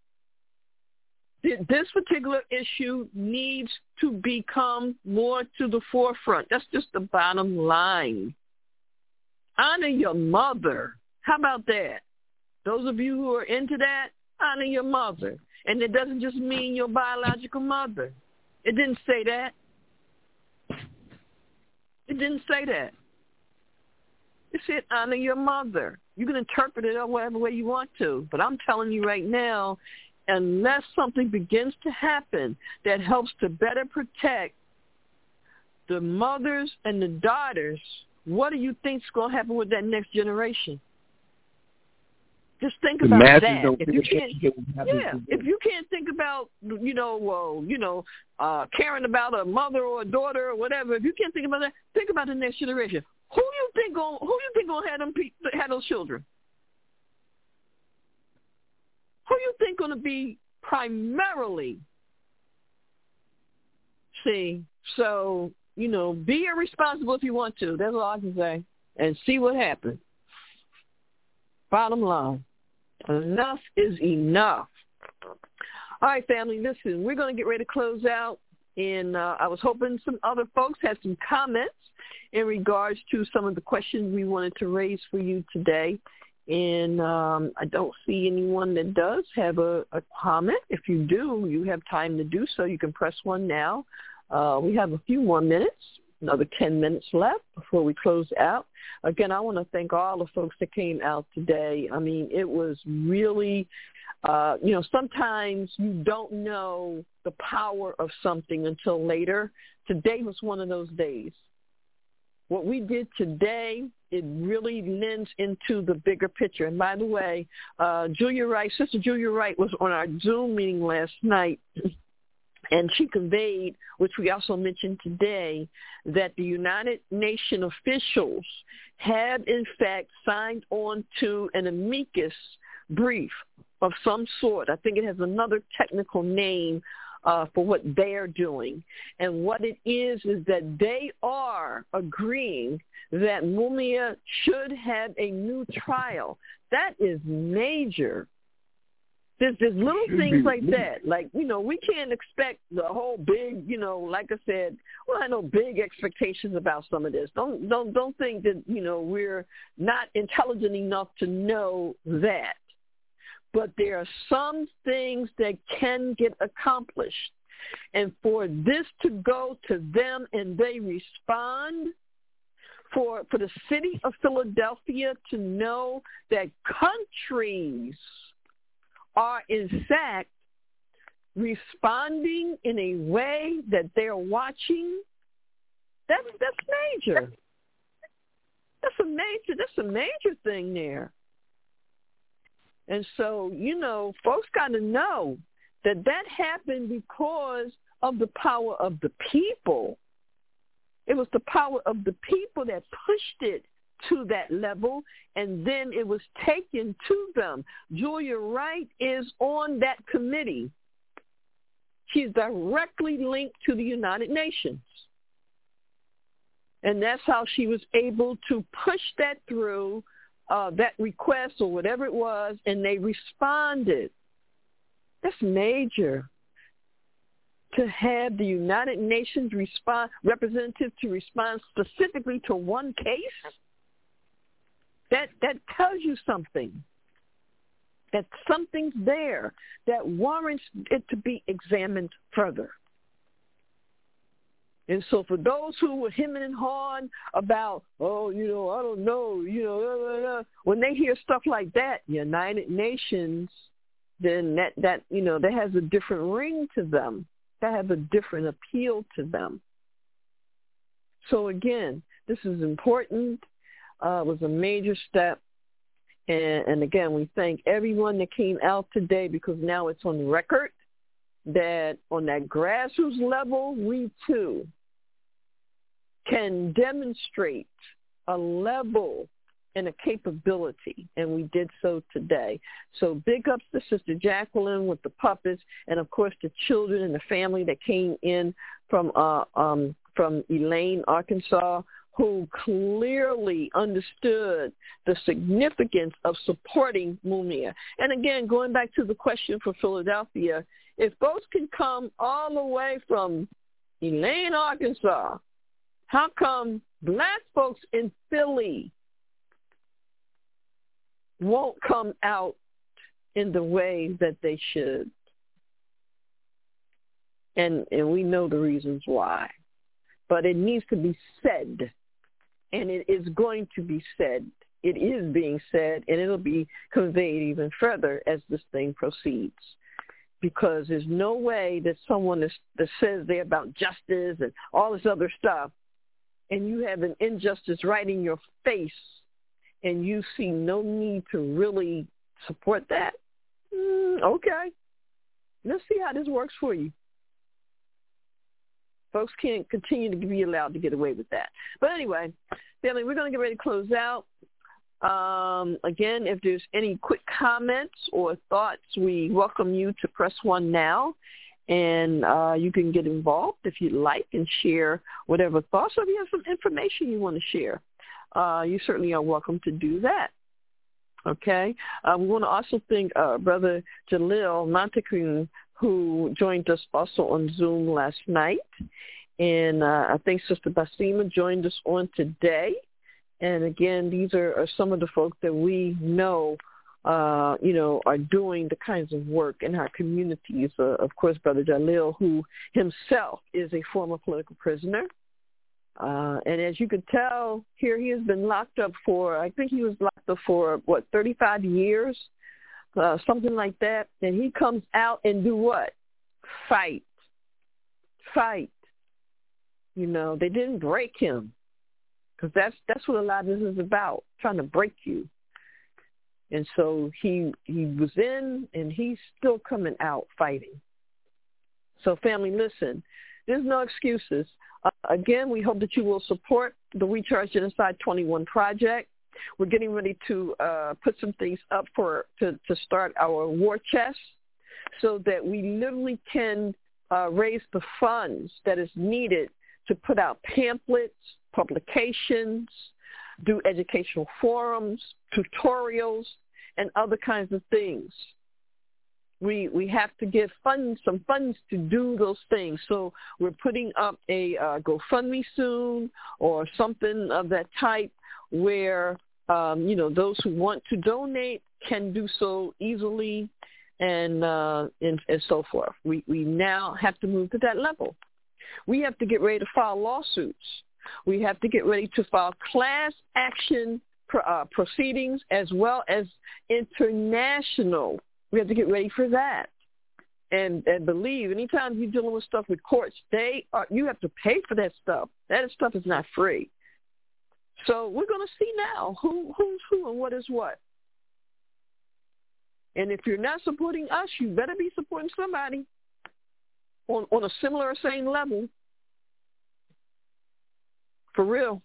This particular issue needs to become more to the forefront. That's just the bottom line. Honor your mother. How about that? Those of you who are into that, honor your mother. And it doesn't just mean your biological mother. It didn't say that. It didn't say that. It said honor your mother. You can interpret it whatever way you want to. But I'm telling you right now, unless something begins to happen that helps to better protect the mothers and the daughters, what do you think is going to happen with that next generation? Just think the about that. If you can't, yeah, if you can't think about, you know, well, you know, uh, caring about a mother or a daughter or whatever, if you can't think about that, think about the next generation. Who you think going? Who you think going to have them have those children? Who you think going to be primarily? See, so you know, be irresponsible if you want to. That's all I can say, and see what happens. Bottom line, enough is enough. All right, family, listen, we're going to get ready to close out. And uh, I was hoping some other folks had some comments in regards to some of the questions we wanted to raise for you today. And um, I don't see anyone that does have a, a comment. If you do, you have time to do so. You can press one now. Uh, we have a few more minutes, another ten minutes left before we close out. Again, I want to thank all the folks that came out today. I mean, it was really, uh, you know, sometimes you don't know the power of something until later. Today was one of those days. What we did today, it really lends into the bigger picture. And by the way, uh, Julia Wright, Sister Julia Wright was on our Zoom meeting last night, and she conveyed, which we also mentioned today, that the United Nations officials have, in fact, signed on to an amicus brief of some sort. I think it has another technical name uh, for what they're doing. And what it is is that they are agreeing that Mumia should have a new trial. That is major. There's, there's little things like that. Like, you know, we can't expect the whole big, you know, like I said, well, I know big expectations about some of this. Don't don't don't think that, you know, we're not intelligent enough to know that. But there are some things that can get accomplished. And for this to go to them and they respond, for for the city of Philadelphia to know that countries are in fact responding in a way that they're watching, that's that's major. That's a major that's a major thing there. And so, you know, folks got to know that that happened because of the power of the people. It was the power of the people that pushed it to that level, and then it was taken to them. Julia Wright is on that committee. She's directly linked to the United Nations. And that's how she was able to push that through, uh, that request or whatever it was, and they responded. That's major. To have the United Nations respond, representative to respond specifically to one case, that that tells you something. That something's there that warrants it to be examined further. And so for those who were hemming and hawing about, oh, you know, I don't know, you know, blah, blah, blah, when they hear stuff like that, United Nations, then that, that, you know, that has a different ring to them. That has a different appeal to them. So again, this is important. Uh, it was a major step. And, and again, we thank everyone that came out today, because now it's on record that on that grassroots level, we too can demonstrate a level and a capability, and we did so today. So big ups to Sister Jacqueline with the puppets, and of course the children and the family that came in from uh, um, from Elaine, Arkansas, who clearly understood the significance of supporting Mumia. And again, going back to the question for Philadelphia, if folks can come all the way from Elaine, Arkansas, how come black folks in Philly won't come out in the way that they should? And and we know the reasons why. But it needs to be said, and it is going to be said. It is being said, and it'll be conveyed even further as this thing proceeds. Because there's no way that someone is, that says they're about justice and all this other stuff, and you have an injustice right in your face, and you see no need to really support that. Mm, okay. Let's see how this works for you. Folks can't continue to be allowed to get away with that. But anyway, family, we're going to get ready to close out. Um, again, if there's any quick comments or thoughts, we welcome you to press one now. And uh, you can get involved if you'd like and share whatever thoughts, or if you have some information you want to share. Uh, you certainly are welcome to do that. Okay? Uh, we want to also thank uh, Brother Jalil Montague, who joined us also on Zoom last night. And uh, I think Sister Basima joined us on today. And again, these are, are some of the folks that we know, uh, you know, are doing the kinds of work in our communities. Uh, of course, Brother Jalil, who himself is a former political prisoner. Uh, and as you can tell, here he has been locked up for, I think he was locked up for, what, thirty-five years, uh, something like that. And he comes out and do what? Fight. Fight. You know, they didn't break him, because that's, that's what a lot of this is about, trying to break you. And so he he was in, and he's still coming out fighting. So family, listen, there's no excuses. Uh, again, we hope that you will support the We Charge Genocide twenty-one project. We're getting ready to uh, put some things up for to, to start our war chest, so that we literally can uh, raise the funds that is needed to put out pamphlets, publications, do educational forums, tutorials, and other kinds of things. we we have to get funds, some funds to do those things. So we're putting up a uh, GoFundMe soon or something of that type where, um, you know, those who want to donate can do so easily and, uh, and, and so forth. We, we now have to move to that level. We have to get ready to file lawsuits. We have to get ready to file class action uh, proceedings as well as international. We have to get ready for that. And and believe, anytime you're dealing with stuff with courts, they are, you have to pay for that stuff. That stuff is not free. So we're going to see now who who's who and what is what. And if you're not supporting us, you better be supporting somebody on, on a similar or same level. For real.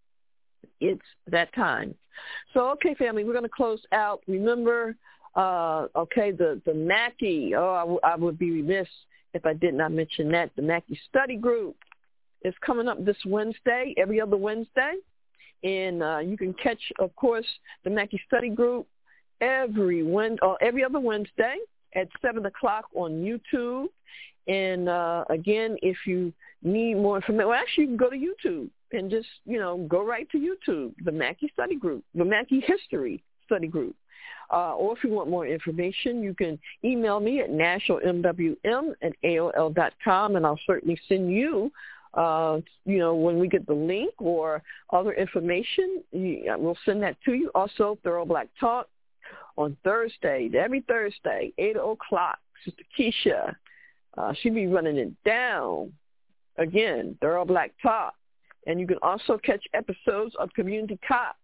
It's that time. So, okay, family, we're going to close out. Remember, uh, okay, the, the Mackey, oh, I, w- I would be remiss if I did not mention that. The Mackey Study Group is coming up this Wednesday, every other Wednesday. And uh, you can catch, of course, the Mackey Study Group every Wed- or every other Wednesday at seven o'clock on YouTube. And, uh, again, if you need more information, well, actually, you can go to YouTube and just, you know, go right to YouTube, the Mackey Study Group, the Mackey History Study Group. Uh, or if you want more information, you can email me at national m w m at a o l dot com, and I'll certainly send you, uh, you know, when we get the link or other information, we'll send that to you. Also, Thorough Black Talk on Thursday, every Thursday, eight o'clock, Sister Keisha. Uh, she'll be running it down. Again, Thorough Black Talk. And you can also catch episodes of Community Cop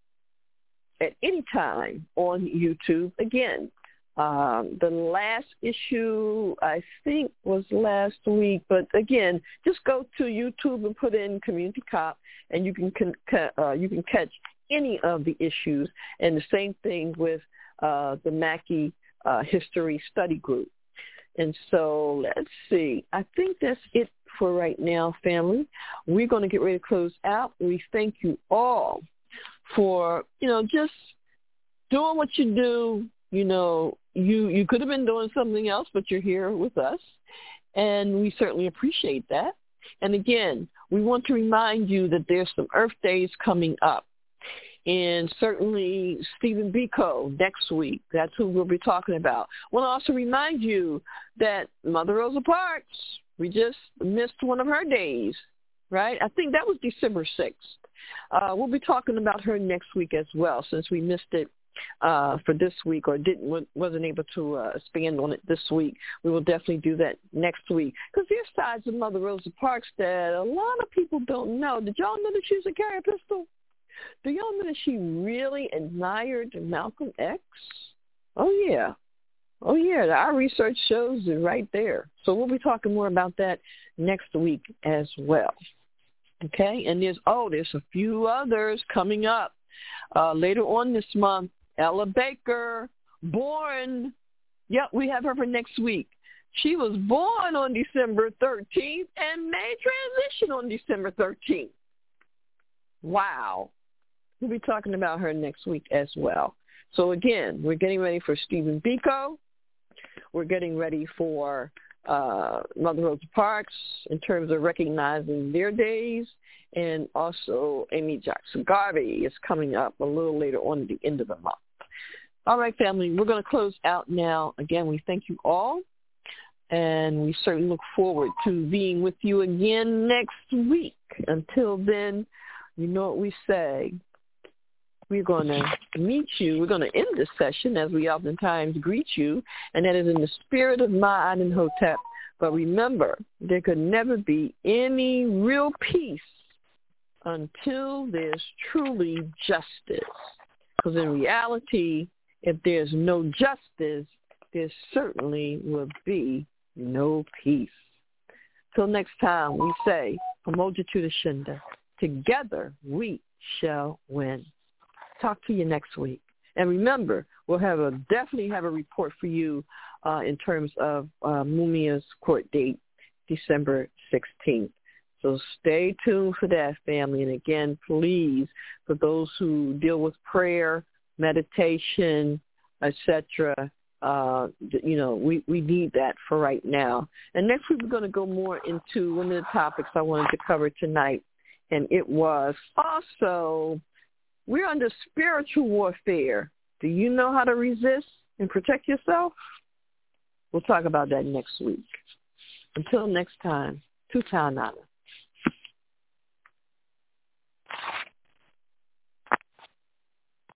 at any time on YouTube. Again, um, the last issue, I think, was last week. But, again, just go to YouTube and put in Community Cop, and you can uh, you can catch any of the issues. And the same thing with uh, the Mackey uh, History Study Group. And so let's see. I think that's it for right now, family. We're going to get ready to close out. We thank you all for, you know, just doing what you do. You know, you, you could have been doing something else, but you're here with us, and we certainly appreciate that. And, again, we want to remind you that there's some Earth Days coming up. And certainly Stephen Biko next week. That's who we'll be talking about. I want to also remind you that Mother Rosa Parks, we just missed one of her days, right? I think that was December sixth. Uh, we'll be talking about her next week as well, since we missed it uh, for this week or didn't wasn't able to uh, expand on it this week. We will definitely do that next week. Because there's sides of Mother Rosa Parks that a lot of people don't know. Did y'all know that she used to carry a pistol? Do y'all know that she really admired Malcolm X? Oh, yeah. Oh, yeah. Our research shows it right there. So we'll be talking more about that next week as well. Okay? And there's, oh, there's a few others coming up uh, later on this month. Ella Baker, born. Yep, we have her for next week. She was born on December thirteenth and may transition on December thirteenth. Wow. We'll be talking about her next week as well. So, again, we're getting ready for Stephen Biko. We're getting ready for uh, Mother Rosa Parks in terms of recognizing their days. And also Amy Jackson Garvey is coming up a little later on at the end of the month. All right, family, we're going to close out now. Again, we thank you all. And we certainly look forward to being with you again next week. Until then, you know what we say. We're going to meet you. We're going to end this session as we oftentimes greet you, and that is in the spirit of Ma'at and Hotep. But remember, there could never be any real peace until there's truly justice. Because in reality, if there's no justice, there certainly will be no peace. Till next time, we say, Pamoja Tudashinda, together we shall win. Talk to you next week. And remember, we'll have a definitely have a report for you uh, in terms of uh, Mumia's court date, December sixteenth. So stay tuned for that, family. And again, please, for those who deal with prayer, meditation, et cetera, uh, you know, we, we need that for right now. And next week we're going to go more into one of the topics I wanted to cover tonight, and it was also we're under spiritual warfare. Do you know how to resist and protect yourself? We'll talk about that next week. Until next time, Tutanana.